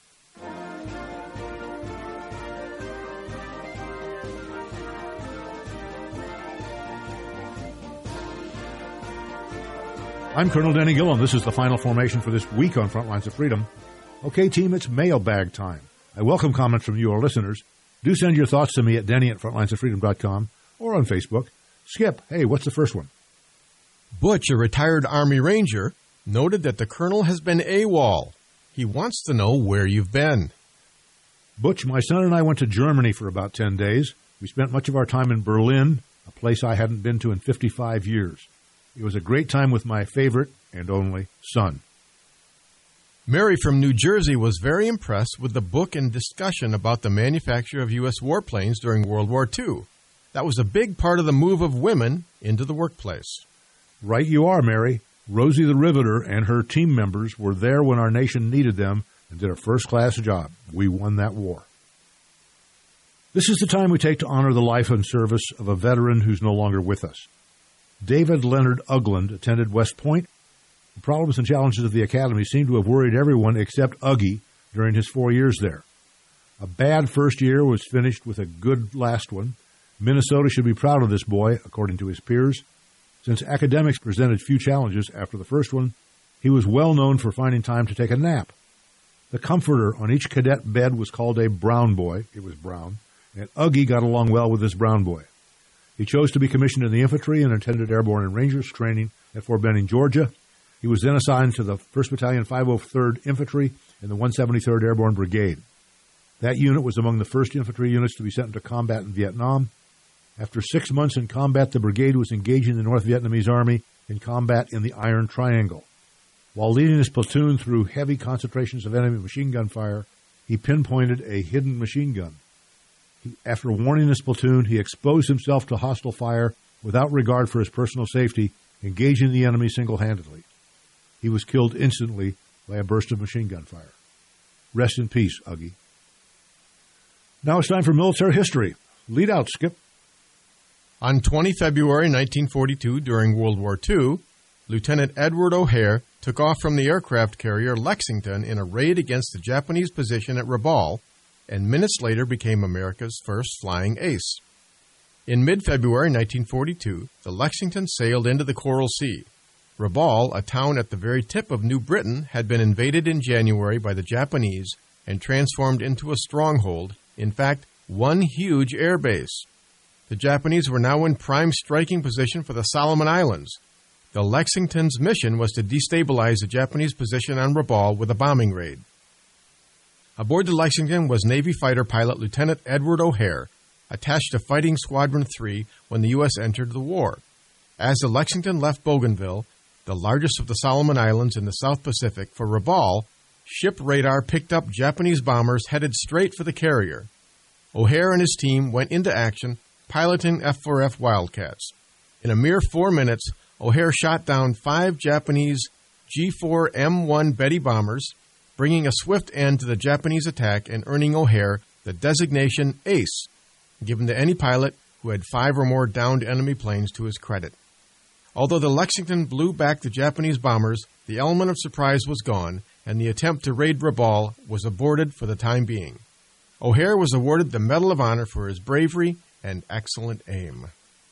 Speaker 1: I'm Colonel Denny Gillum. This is the final formation for this week on Frontlines of Freedom. Okay, team, it's mailbag time. I welcome comments from you, our listeners. Do send your thoughts to me at denny at frontlines of freedom dot com or on Facebook. Skip, hey, what's the first one?
Speaker 20: Butch, a retired Army Ranger, noted that the Colonel has been AWOL. He wants to know where you've been.
Speaker 1: Butch, my son and I went to Germany for about ten days. We spent much of our time in Berlin, a place I hadn't been to in fifty-five years. It was a great time with my favorite and only son.
Speaker 20: Mary from New Jersey was very impressed with the book and discussion about the manufacture of U S warplanes during World War Two. That was a big part of the move of women into the workplace.
Speaker 1: Right you are, Mary. Rosie the Riveter and her team members were there when our nation needed them and did a first-class job. We won that war. This is the time we take to honor the life and service of a veteran who's no longer with us. David Leonard Ugland attended West Point. The problems and challenges of the academy seem to have worried everyone except Uggie during his four years there. A bad first year was finished with a good last one. Minnesota should be proud of this boy, according to his peers. Since academics presented few challenges after the first one, he was well known for finding time to take a nap. The comforter on each cadet bed was called a brown boy. It was brown. And Uggie got along well with this brown boy. He chose to be commissioned in the infantry and attended Airborne and Rangers training at Fort Benning, Georgia. He was then assigned to the first Battalion, five oh third Infantry in the one seventy-third Airborne Brigade. That unit was among the first infantry units to be sent into combat in Vietnam. After six months in combat, the brigade was engaging the North Vietnamese Army in combat in the Iron Triangle. While leading his platoon through heavy concentrations of enemy machine gun fire, he pinpointed a hidden machine gun. He, after warning his platoon, he exposed himself to hostile fire without regard for his personal safety, engaging the enemy single-handedly. He was killed instantly by a burst of machine gun fire. Rest in peace, Uggie. Now it's time for military history. Lead out, Skip.
Speaker 20: On the twentieth of February nineteen forty-two, during World War Two, Lieutenant Edward O'Hare took off from the aircraft carrier Lexington in a raid against the Japanese position at Rabaul, and minutes later became America's first flying ace. In mid-February nineteen forty-two, the Lexington sailed into the Coral Sea. Rabaul, a town at the very tip of New Britain, had been invaded in January by the Japanese and transformed into a stronghold, in fact, one huge air base. The Japanese were now in prime striking position for the Solomon Islands. The Lexington's mission was to destabilize the Japanese position on Rabaul with a bombing raid. Aboard the Lexington was Navy fighter pilot Lieutenant Edward O'Hare, attached to Fighting Squadron three when the U S entered the war. As the Lexington left Bougainville, the largest of the Solomon Islands in the South Pacific, for Rabaul, ship radar picked up Japanese bombers headed straight for the carrier. O'Hare and his team went into action, piloting F four F Wildcats. In a mere four minutes, O'Hare shot down five Japanese G four M one Betty bombers, bringing a swift end to the Japanese attack and earning O'Hare the designation Ace, given to any pilot who had five or more downed enemy planes to his credit. Although the Lexington blew back the Japanese bombers, the element of surprise was gone, and the attempt to raid Rabaul was aborted for the time being. O'Hare was awarded the Medal of Honor for his bravery and excellent aim.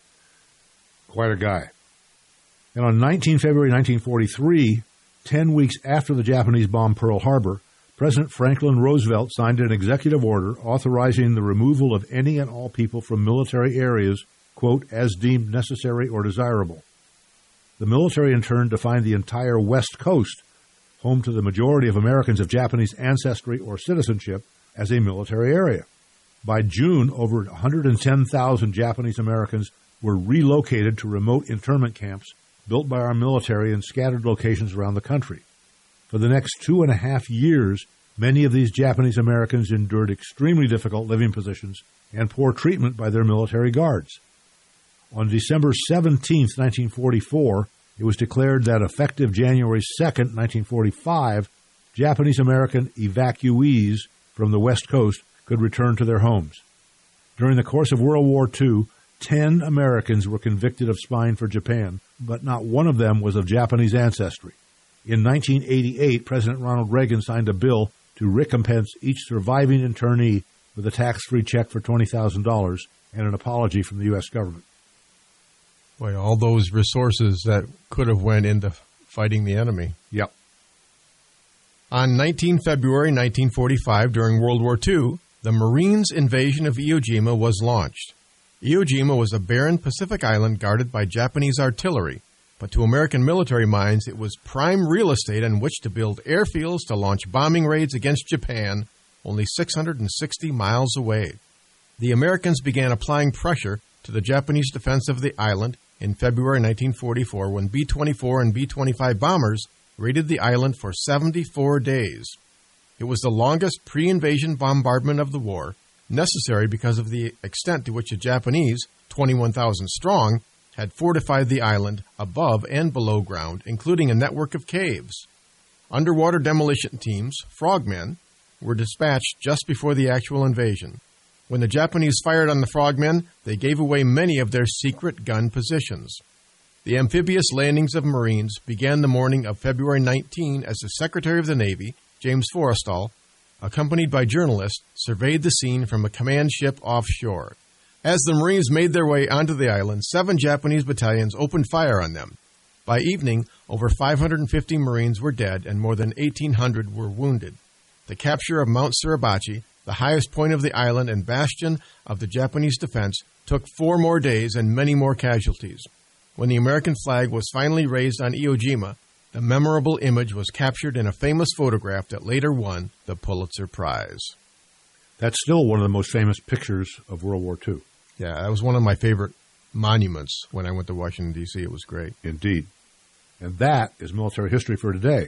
Speaker 1: Quite a guy. And on the nineteenth of February nineteen forty-three, ten weeks after the Japanese bombed Pearl Harbor, President Franklin Roosevelt signed an executive order authorizing the removal of any and all people from military areas, quote, as deemed necessary or desirable. The military in turn defined the entire West Coast, home to the majority of Americans of Japanese ancestry or citizenship, as a military area. By June, over one hundred ten thousand Japanese Americans were relocated to remote internment camps built by our military in scattered locations around the country. For the next two and a half years, many of these Japanese Americans endured extremely difficult living positions and poor treatment by their military guards. On December seventeenth, nineteen forty-four, it was declared that effective January second, nineteen forty-five, Japanese American evacuees from the West Coast could return to their homes. During the course of World War Two, ten Americans were convicted of spying for Japan, but not one of them was of Japanese ancestry. In nineteen eighty-eight, President Ronald Reagan signed a bill to recompense each surviving internee with a tax-free check for twenty thousand dollars and an apology from the U S government.
Speaker 20: Boy, all those resources that could have went into fighting the enemy.
Speaker 1: Yep.
Speaker 20: On the nineteenth of February nineteen forty-five, during World War Two, the Marines' invasion of Iwo Jima was launched. Iwo Jima was a barren Pacific island guarded by Japanese artillery, but to American military minds it was prime real estate on which to build airfields to launch bombing raids against Japan, only six hundred sixty miles away. The Americans began applying pressure to the Japanese defense of the island in February nineteen forty-four when B twenty-four and B twenty-five bombers raided the island for seventy-four days. It was the longest pre-invasion bombardment of the war, necessary because of the extent to which the Japanese, twenty-one thousand strong, had fortified the island above and below ground, including a network of caves. Underwater demolition teams, frogmen, were dispatched just before the actual invasion. When the Japanese fired on the frogmen, they gave away many of their secret gun positions. The amphibious landings of Marines began the morning of February nineteenth as the Secretary of the Navy, James Forrestal, accompanied by journalists, surveyed the scene from a command ship offshore. As the Marines made their way onto the island, seven Japanese battalions opened fire on them. By evening, over five hundred fifty Marines were dead and more than eighteen hundred were wounded. The capture of Mount Suribachi, the highest point of the island and bastion of the Japanese defense, took four more days and many more casualties. When the American flag was finally raised on Iwo Jima, the memorable image was captured in a famous photograph that later won the Pulitzer Prize.
Speaker 1: That's still one of the most famous pictures of World War Two.
Speaker 20: Yeah, that was one of my favorite monuments when I went to Washington, D C It was great.
Speaker 1: Indeed. And that is military history for today.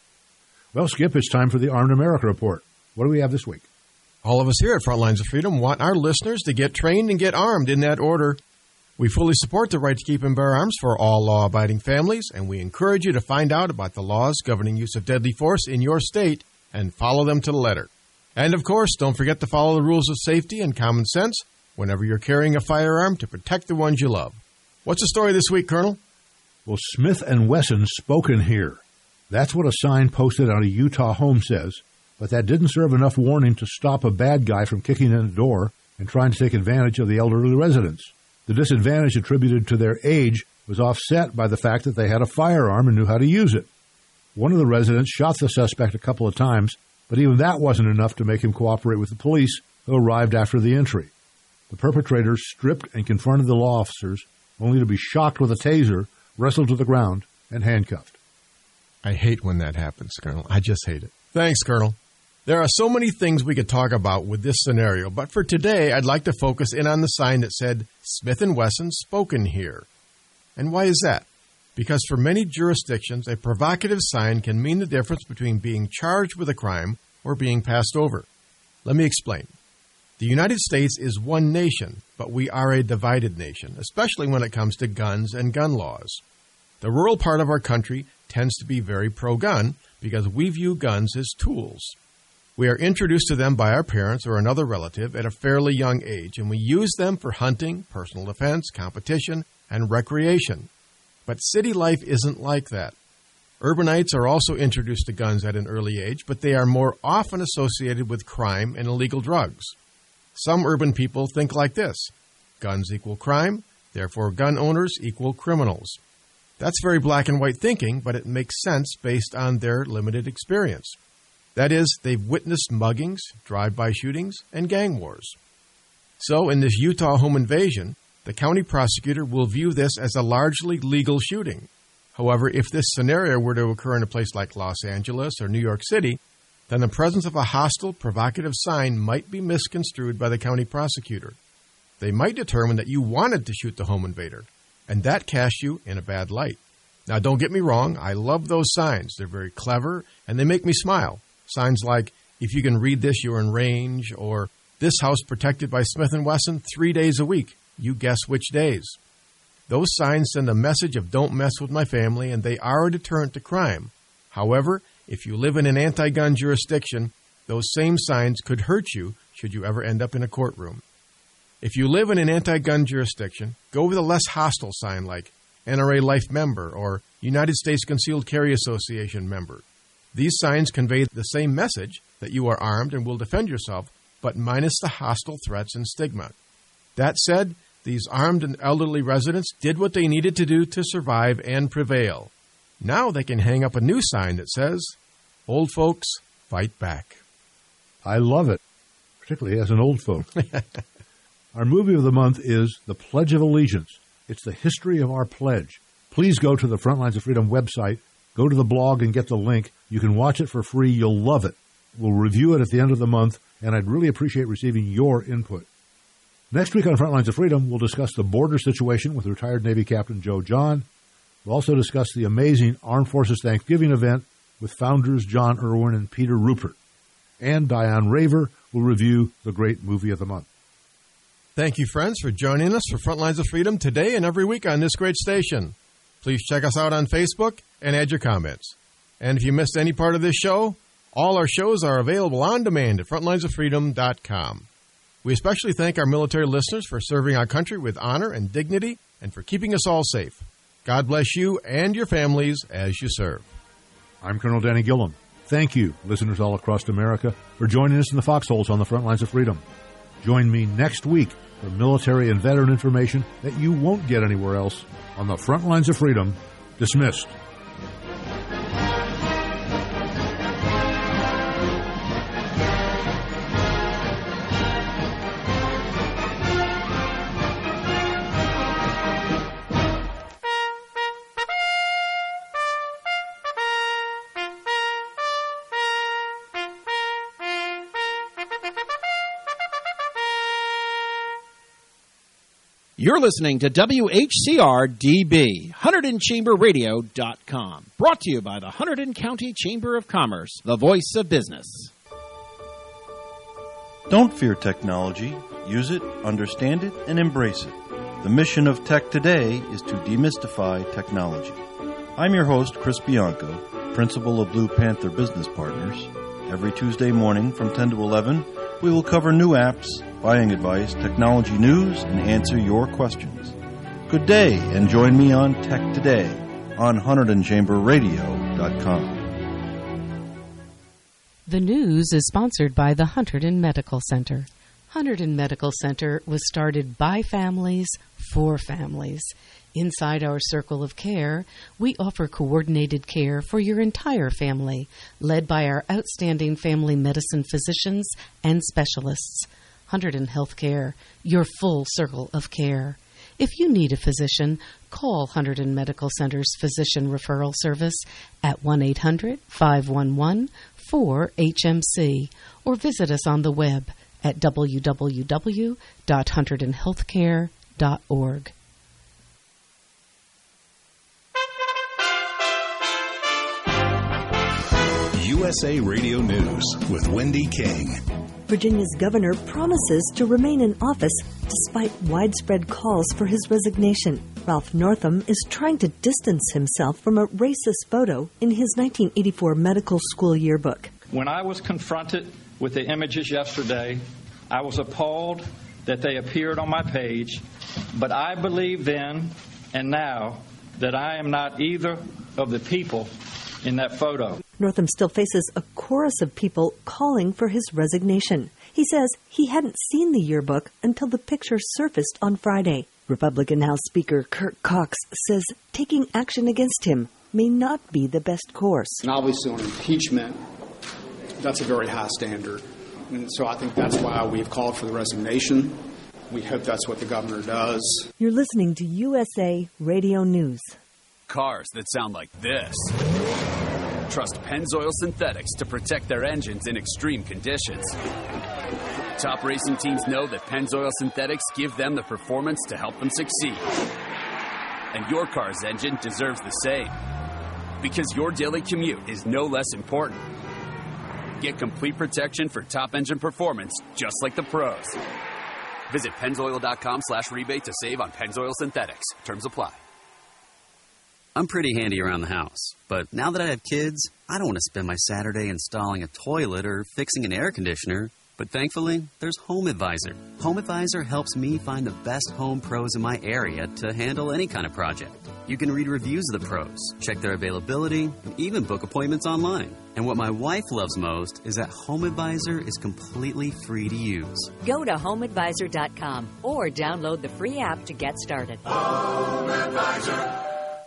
Speaker 1: Well, Skip, it's time for the Armed America Report. What do we have this week?
Speaker 20: All of us here at Frontlines of Freedom want our listeners to get trained and get armed in that order. We fully support the right to keep and bear arms for all law-abiding families, and we encourage you to find out about the laws governing use of deadly force in your state and follow them to the letter. And, of course, don't forget to follow the rules of safety and common sense whenever you're carrying a firearm to protect the ones you love. What's the story this week, Colonel?
Speaker 1: Well, Smith and Wesson spoken here. That's what a sign posted on a Utah home says, but that didn't serve enough warning to stop a bad guy from kicking in the door and trying to take advantage of the elderly residents. The disadvantage attributed to their age was offset by the fact that they had a firearm and knew how to use it. One of the residents shot the suspect a couple of times, but even that wasn't enough to make him cooperate with the police, who arrived after the entry. The perpetrators stripped and confronted the law officers, only to be shocked with a taser, wrestled to the ground, and handcuffed.
Speaker 20: I hate when that happens, Colonel. I just hate it. Thanks, Colonel. There are so many things we could talk about with this scenario, but for today, I'd like to focus in on the sign that said, Smith and Wesson spoken here. And why is that? Because for many jurisdictions, a provocative sign can mean the difference between being charged with a crime or being passed over. Let me explain. The United States is one nation, but we are a divided nation, especially when it comes to guns and gun laws. The rural part of our country tends to be very pro-gun because we view guns as tools. We are introduced to them by our parents or another relative at a fairly young age, and we use them for hunting, personal defense, competition, and recreation. But city life isn't like that. Urbanites are also introduced to guns at an early age, but they are more often associated with crime and illegal drugs. Some urban people think like this: guns equal crime, therefore gun owners equal criminals. That's very black and white thinking, but it makes sense based on their limited experience. That is, they've witnessed muggings, drive-by shootings, and gang wars. So in this Utah home invasion, the county prosecutor will view this as a largely legal shooting. However, if this scenario were to occur in a place like Los Angeles or New York City, then the presence of a hostile, provocative sign might be misconstrued by the county prosecutor. They might determine that you wanted to shoot the home invader, and that casts you in a bad light. Now, don't get me wrong, I love those signs. They're very clever, and they make me smile. Signs like, if you can read this, you're in range, or this house protected by Smith and Wesson three days a week. You guess which days. Those signs send a message of don't mess with my family, and they are a deterrent to crime. However, if you live in an anti-gun jurisdiction, those same signs could hurt you should you ever end up in a courtroom. If you live in an anti-gun jurisdiction, go with a less hostile sign like N R A Life Member or United States Concealed Carry Association Member. These signs convey the same message that you are armed and will defend yourself, but minus the hostile threats and stigma. That said, these armed and elderly residents did what they needed to do to survive and prevail. Now they can hang up a new sign that says, "Old folks, fight back."
Speaker 1: I love it, particularly as an old folk. Our movie of the month is The Pledge of Allegiance. It's the history of our pledge. Please go to the Frontlines of Freedom website, go to the blog and get the link. You can watch it for free. You'll love it. We'll review it at the end of the month, and I'd really appreciate receiving your input. Next week on Frontlines of Freedom, we'll discuss the border situation with retired Navy Captain Joe John. We'll also discuss the amazing Armed Forces Thanksgiving event with founders John Irwin and Peter Rupert. And Diane Raver will review the great movie of the month.
Speaker 20: Thank you, friends, for joining us for Frontlines of Freedom today and every week on this great station. Please check us out on Facebook and add your comments. And if you missed any part of this show, all our shows are available on demand at frontlines of freedom dot com. We especially thank our military listeners for serving our country with honor and dignity and for keeping us all safe. God bless you and your families as you serve.
Speaker 1: I'm Colonel Danny Gillum. Thank you, listeners all across America, for joining us in the foxholes on the Frontlines of Freedom. Join me next week for military and veteran information that you won't get anywhere else on the Frontlines of Freedom. Dismissed.
Speaker 7: You're listening to W H C R D B, Hunterdon Chamber Radio dot com. Brought to you by the Hunterdon County Chamber of Commerce, the voice of business.
Speaker 21: Don't fear technology. Use it, understand it, and embrace it. The mission of Tech Today is to demystify technology. I'm your host, Chris Bianco, principal of Blue Panther Business Partners. Every Tuesday morning from ten to eleven, we will cover new apps, buying advice, technology news, and answer your questions. Good day, and join me on Tech Today on Hunterdon Chamber Radio dot com.
Speaker 22: The news is sponsored by the Hunterdon Medical Center. Hunterdon Medical Center was started by families for families. Inside our circle of care, we offer coordinated care for your entire family, led by our outstanding family medicine physicians and specialists. Hunterdon Healthcare, your full circle of care. If you need a physician, call Hunterdon Medical Center's Physician Referral Service at one eight hundred, five one one, four H M C or visit us on the web at w w w dot hunterdon healthcare dot org.
Speaker 3: U S A Radio News with Wendy King.
Speaker 13: Virginia's governor promises to remain in office despite widespread calls for his resignation. Ralph Northam is trying to distance himself from a racist photo in his nineteen eighty-four medical school yearbook.
Speaker 14: When I was confronted with the images yesterday, I was appalled that they appeared on my page, but I believe then and now that I am not either of the people in that photo.
Speaker 13: Northam still faces a chorus of people calling for his resignation. He says he hadn't seen the yearbook until the picture surfaced on Friday. Republican House Speaker Kirk Cox says taking action against him may not be the best course.
Speaker 15: And obviously on impeachment, that's a very high standard. And so I think that's why we've called for the resignation. We hope that's what the governor does.
Speaker 13: You're listening to U S A Radio News.
Speaker 4: Cars that sound like this. Trust Pennzoil Synthetics to protect their engines in extreme conditions. Top racing teams know that Pennzoil Synthetics give them the performance to help them succeed. And your car's engine deserves the same. Because your daily commute is no less important. Get complete protection for top engine performance, just like the pros. Visit Pennzoil.com slash rebate to save on Pennzoil Synthetics. Terms apply.
Speaker 23: I'm pretty handy around the house, but now that I have kids, I don't want to spend my Saturday installing a toilet or fixing an air conditioner. But thankfully, there's HomeAdvisor. HomeAdvisor helps me find the best home pros in my area to handle any kind of project. You can read reviews of the pros, check their availability, and even book appointments online. And what my wife loves most is that HomeAdvisor is completely free to use.
Speaker 24: Go to home advisor dot com or download the free app to get started.
Speaker 13: HomeAdvisor.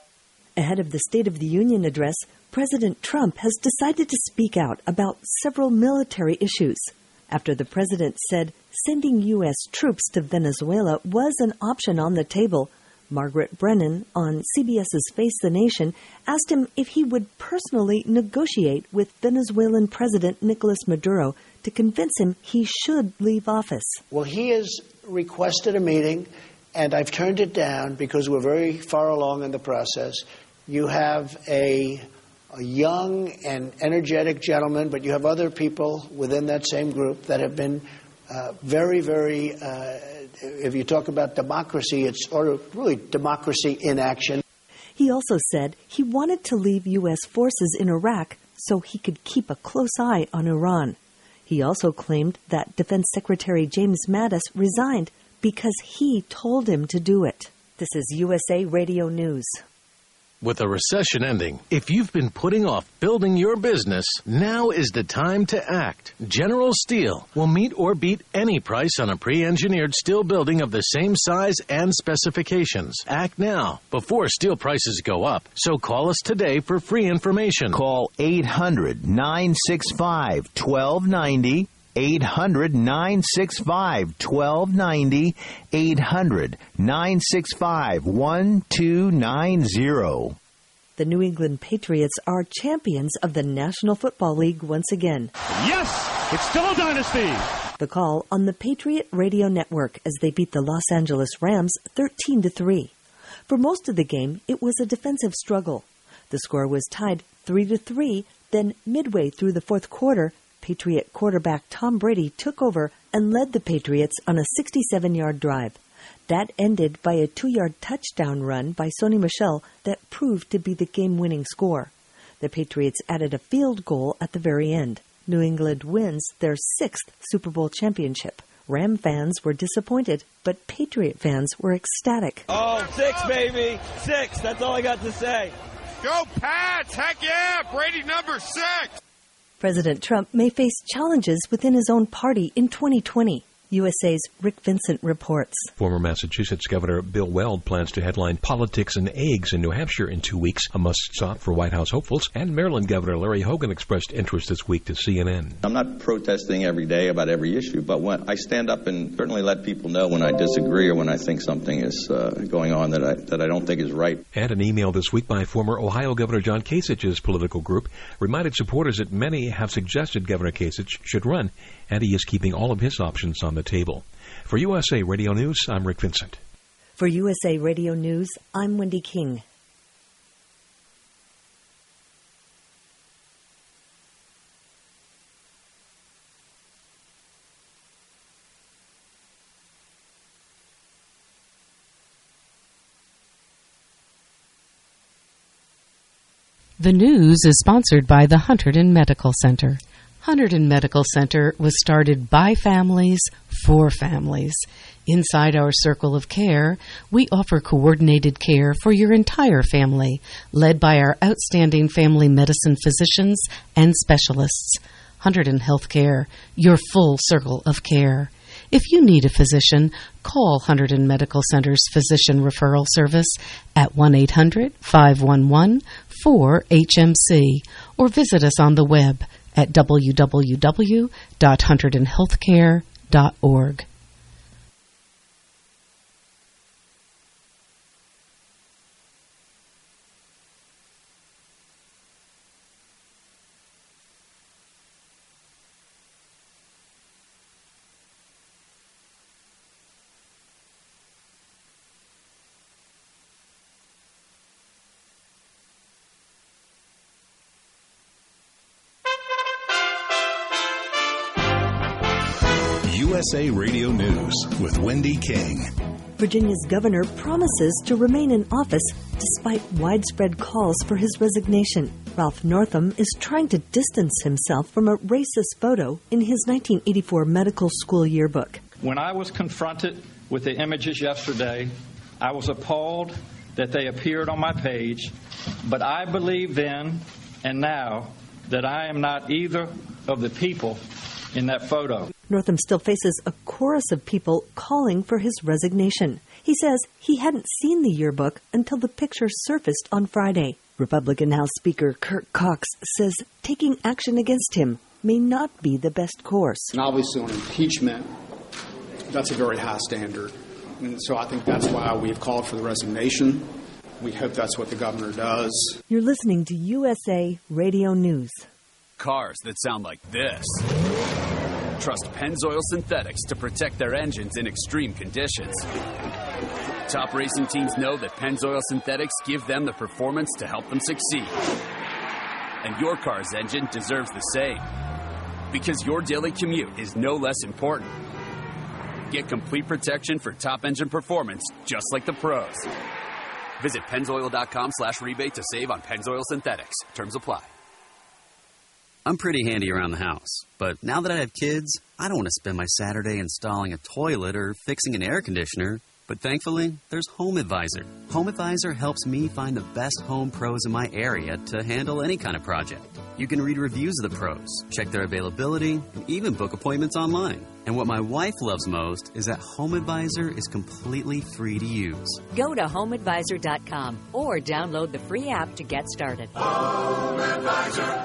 Speaker 13: Ahead of the State of the Union address, President Trump has decided to speak out about several military issues. After the president said sending U S troops to Venezuela was an option on the table, Margaret Brennan on CBS's Face the Nation asked him if he would personally negotiate with Venezuelan President Nicolas Maduro to convince him he should leave office.
Speaker 25: Well, he has requested a meeting, and I've turned it down because we're very far along in the process. You have a, a young and energetic gentleman, but you have other people within that same group that have been uh, very, very, uh, if you talk about democracy, it's sort of really democracy in action.
Speaker 13: He also said he wanted to leave U S forces in Iraq so he could keep a close eye on Iran. He also claimed that Defense Secretary James Mattis resigned because he told him to do it. This is U S A Radio News.
Speaker 26: With a recession ending, if you've been putting off building your business, now is the time to act. General Steel will meet or beat any price on a pre-engineered steel building of the same size and specifications. Act now, before steel prices go up. So call us today for free information.
Speaker 27: Call eight hundred, nine six five, one two nine zero. eight hundred, nine six five, one two nine zero. eight hundred, nine six five, one two nine zero.
Speaker 13: The New England Patriots are champions of the National Football League once again.
Speaker 28: Yes! It's still a dynasty!
Speaker 13: The call on the Patriot Radio Network as they beat the Los Angeles Rams thirteen to three. For most of the game, it was a defensive struggle. The score was tied three to three, then midway through the fourth quarter, Patriot quarterback Tom Brady took over and led the Patriots on a sixty-seven-yard drive. That ended by a two-yard touchdown run by Sony Michel that proved to be the game-winning score. The Patriots added a field goal at the very end. New England wins their sixth Super Bowl championship. Ram fans were disappointed, but Patriot fans were ecstatic.
Speaker 28: Oh, six, baby! Six! That's all I got to say.
Speaker 29: Go Pats! Heck yeah! Brady number six!
Speaker 13: President Trump may face challenges within his own party in twenty twenty. U S A's Rick Vincent reports.
Speaker 30: Former Massachusetts Governor Bill Weld plans to headline Politics and Eggs in New Hampshire in two weeks, a must-stop for White House hopefuls. And Maryland Governor Larry Hogan expressed interest this week to C N N.
Speaker 31: I'm not protesting every day about every issue, but when I stand up and certainly let people know when I disagree or when I think something is uh, going on that I, that I don't think is right.
Speaker 30: And an email this week by former Ohio Governor John Kasich's political group reminded supporters that many have suggested Governor Kasich should run, and he is keeping all of his options on the table. For U S A Radio News, I'm Rick Vincent.
Speaker 13: For U S A Radio News, I'm Wendy King.
Speaker 22: The news is sponsored by the Hunterdon Medical Center. Hunterdon Medical Center was started by families for families. Inside our circle of care, we offer coordinated care for your entire family, led by our outstanding family medicine physicians and specialists. Hunterdon Healthcare, your full circle of care. If you need a physician, call Hunterdon Medical Center's Physician Referral Service at one eight hundred, five one one, four H M C or visit us on the web at w w w dot hunterdon healthcare dot org.
Speaker 3: U S A Radio News with Wendy King.
Speaker 13: Virginia's governor promises to remain in office despite widespread calls for his resignation. Ralph Northam is trying to distance himself from a racist photo in his nineteen eighty-four medical school yearbook.
Speaker 14: When I was confronted with the images yesterday, I was appalled that they appeared on my page, but I believe then and now that I am not either of the people in that photo.
Speaker 13: Northam still faces a chorus of people calling for his resignation. He says he hadn't seen the yearbook until the picture surfaced on Friday. Republican House Speaker Kirk Cox says taking action against him may not be the best course.
Speaker 15: And obviously on impeachment, that's a very high standard. And so I think that's why we've called for the resignation. We hope that's what the governor does.
Speaker 13: You're listening to U S A Radio News.
Speaker 4: Cars that sound like this. Trust Pennzoil Synthetics to protect their engines in extreme conditions. Top racing teams know that Pennzoil Synthetics give them the performance to help them succeed. And your car's engine deserves the same. Because your daily commute is no less important. Get complete protection for top engine performance, just like the pros. Visit Pennzoil.com slash rebate to save on Pennzoil Synthetics. Terms apply.
Speaker 23: I'm pretty handy around the house, but now that I have kids, I don't want to spend my Saturday installing a toilet or fixing an air conditioner. But thankfully, there's Home Advisor. Home Advisor helps me find the best home pros in my area to handle any kind of project. You can read reviews of the pros, check their availability, and even book appointments online. And what my wife loves most is that Home Advisor is completely free to use.
Speaker 24: Go to home advisor dot com or download the free app to get started.
Speaker 13: Home Advisor.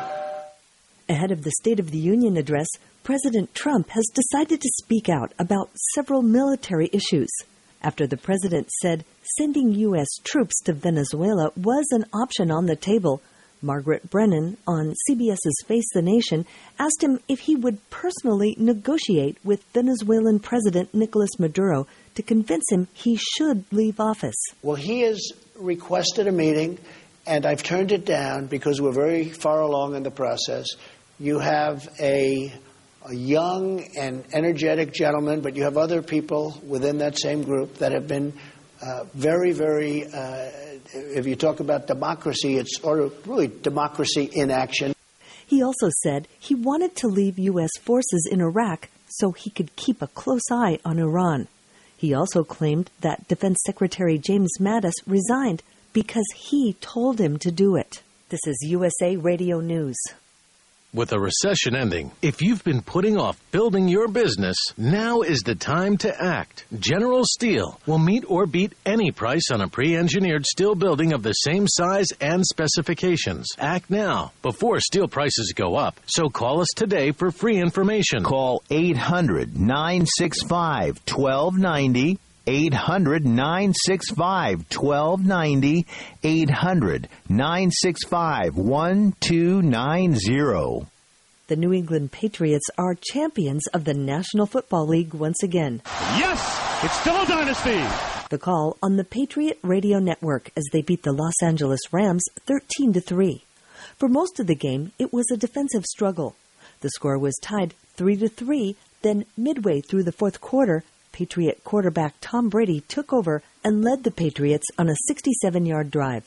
Speaker 13: Ahead of the State of the Union address, President Trump has decided to speak out about several military issues. After the president said sending U S troops to Venezuela was an option on the table, Margaret Brennan on CBS's Face the Nation asked him if he would personally negotiate with Venezuelan President Nicolas Maduro to convince him he should leave office.
Speaker 25: Well, he has requested a meeting, and I've turned it down because we're very far along in the process. You have a, a young and energetic gentleman, but you have other people within that same group that have been uh, very, very, uh, if you talk about democracy, it's sort of really democracy in action.
Speaker 13: He also said he wanted to leave U S forces in Iraq so he could keep a close eye on Iran. He also claimed that Defense Secretary James Mattis resigned because he told him to do it. This is U S A Radio News.
Speaker 26: With a recession ending, if you've been putting off building your business, now is the time to act. General Steel will meet or beat any price on a pre-engineered steel building of the same size and specifications. Act now, before steel prices go up. So call us today for free information.
Speaker 27: Call eight hundred, nine six five, one two nine zero. eight hundred, nine six five, one two nine zero. eight hundred, nine six five, one two nine zero.
Speaker 13: The New England Patriots are champions of the National Football League once again.
Speaker 28: Yes! It's still a dynasty!
Speaker 13: The call on the Patriot Radio Network as they beat the Los Angeles Rams thirteen to three. For most of the game, it was a defensive struggle. The score was tied three to three, then midway through the fourth quarter, Patriot quarterback Tom Brady took over and led the Patriots on a sixty-seven-yard drive.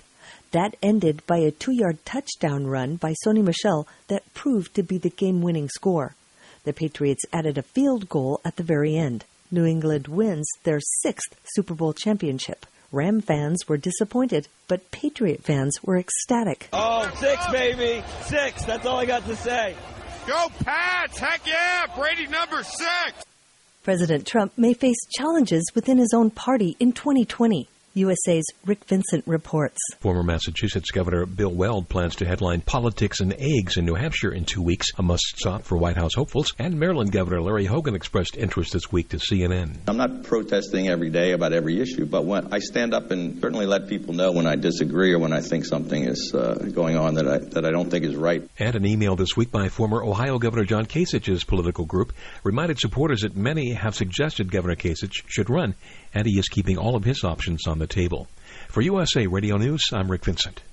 Speaker 13: That ended by a two-yard touchdown run by Sony Michel that proved to be the game-winning score. The Patriots added a field goal at the very end. New England wins their sixth Super Bowl championship. Ram fans were disappointed, but Patriot fans were ecstatic.
Speaker 28: Oh, six, baby. Six. That's all I got to say.
Speaker 29: Go Pats! Heck yeah! Brady number six!
Speaker 13: President Trump may face challenges within his own party in twenty twenty. U S A's Rick Vincent reports.
Speaker 30: Former Massachusetts Governor Bill Weld plans to headline Politics and Eggs in New Hampshire in two weeks, a must-stop for White House hopefuls. And Maryland Governor Larry Hogan expressed interest this week to C N N.
Speaker 31: I'm not protesting every day about every issue, but when I stand up and certainly let people know when I disagree or when I think something is uh, going on that I that I don't think is right.
Speaker 30: And an email this week by former Ohio Governor John Kasich's political group reminded supporters that many have suggested Governor Kasich should run, and he is keeping all of his options on the table. For U S A Radio News, I'm Rick Vincent.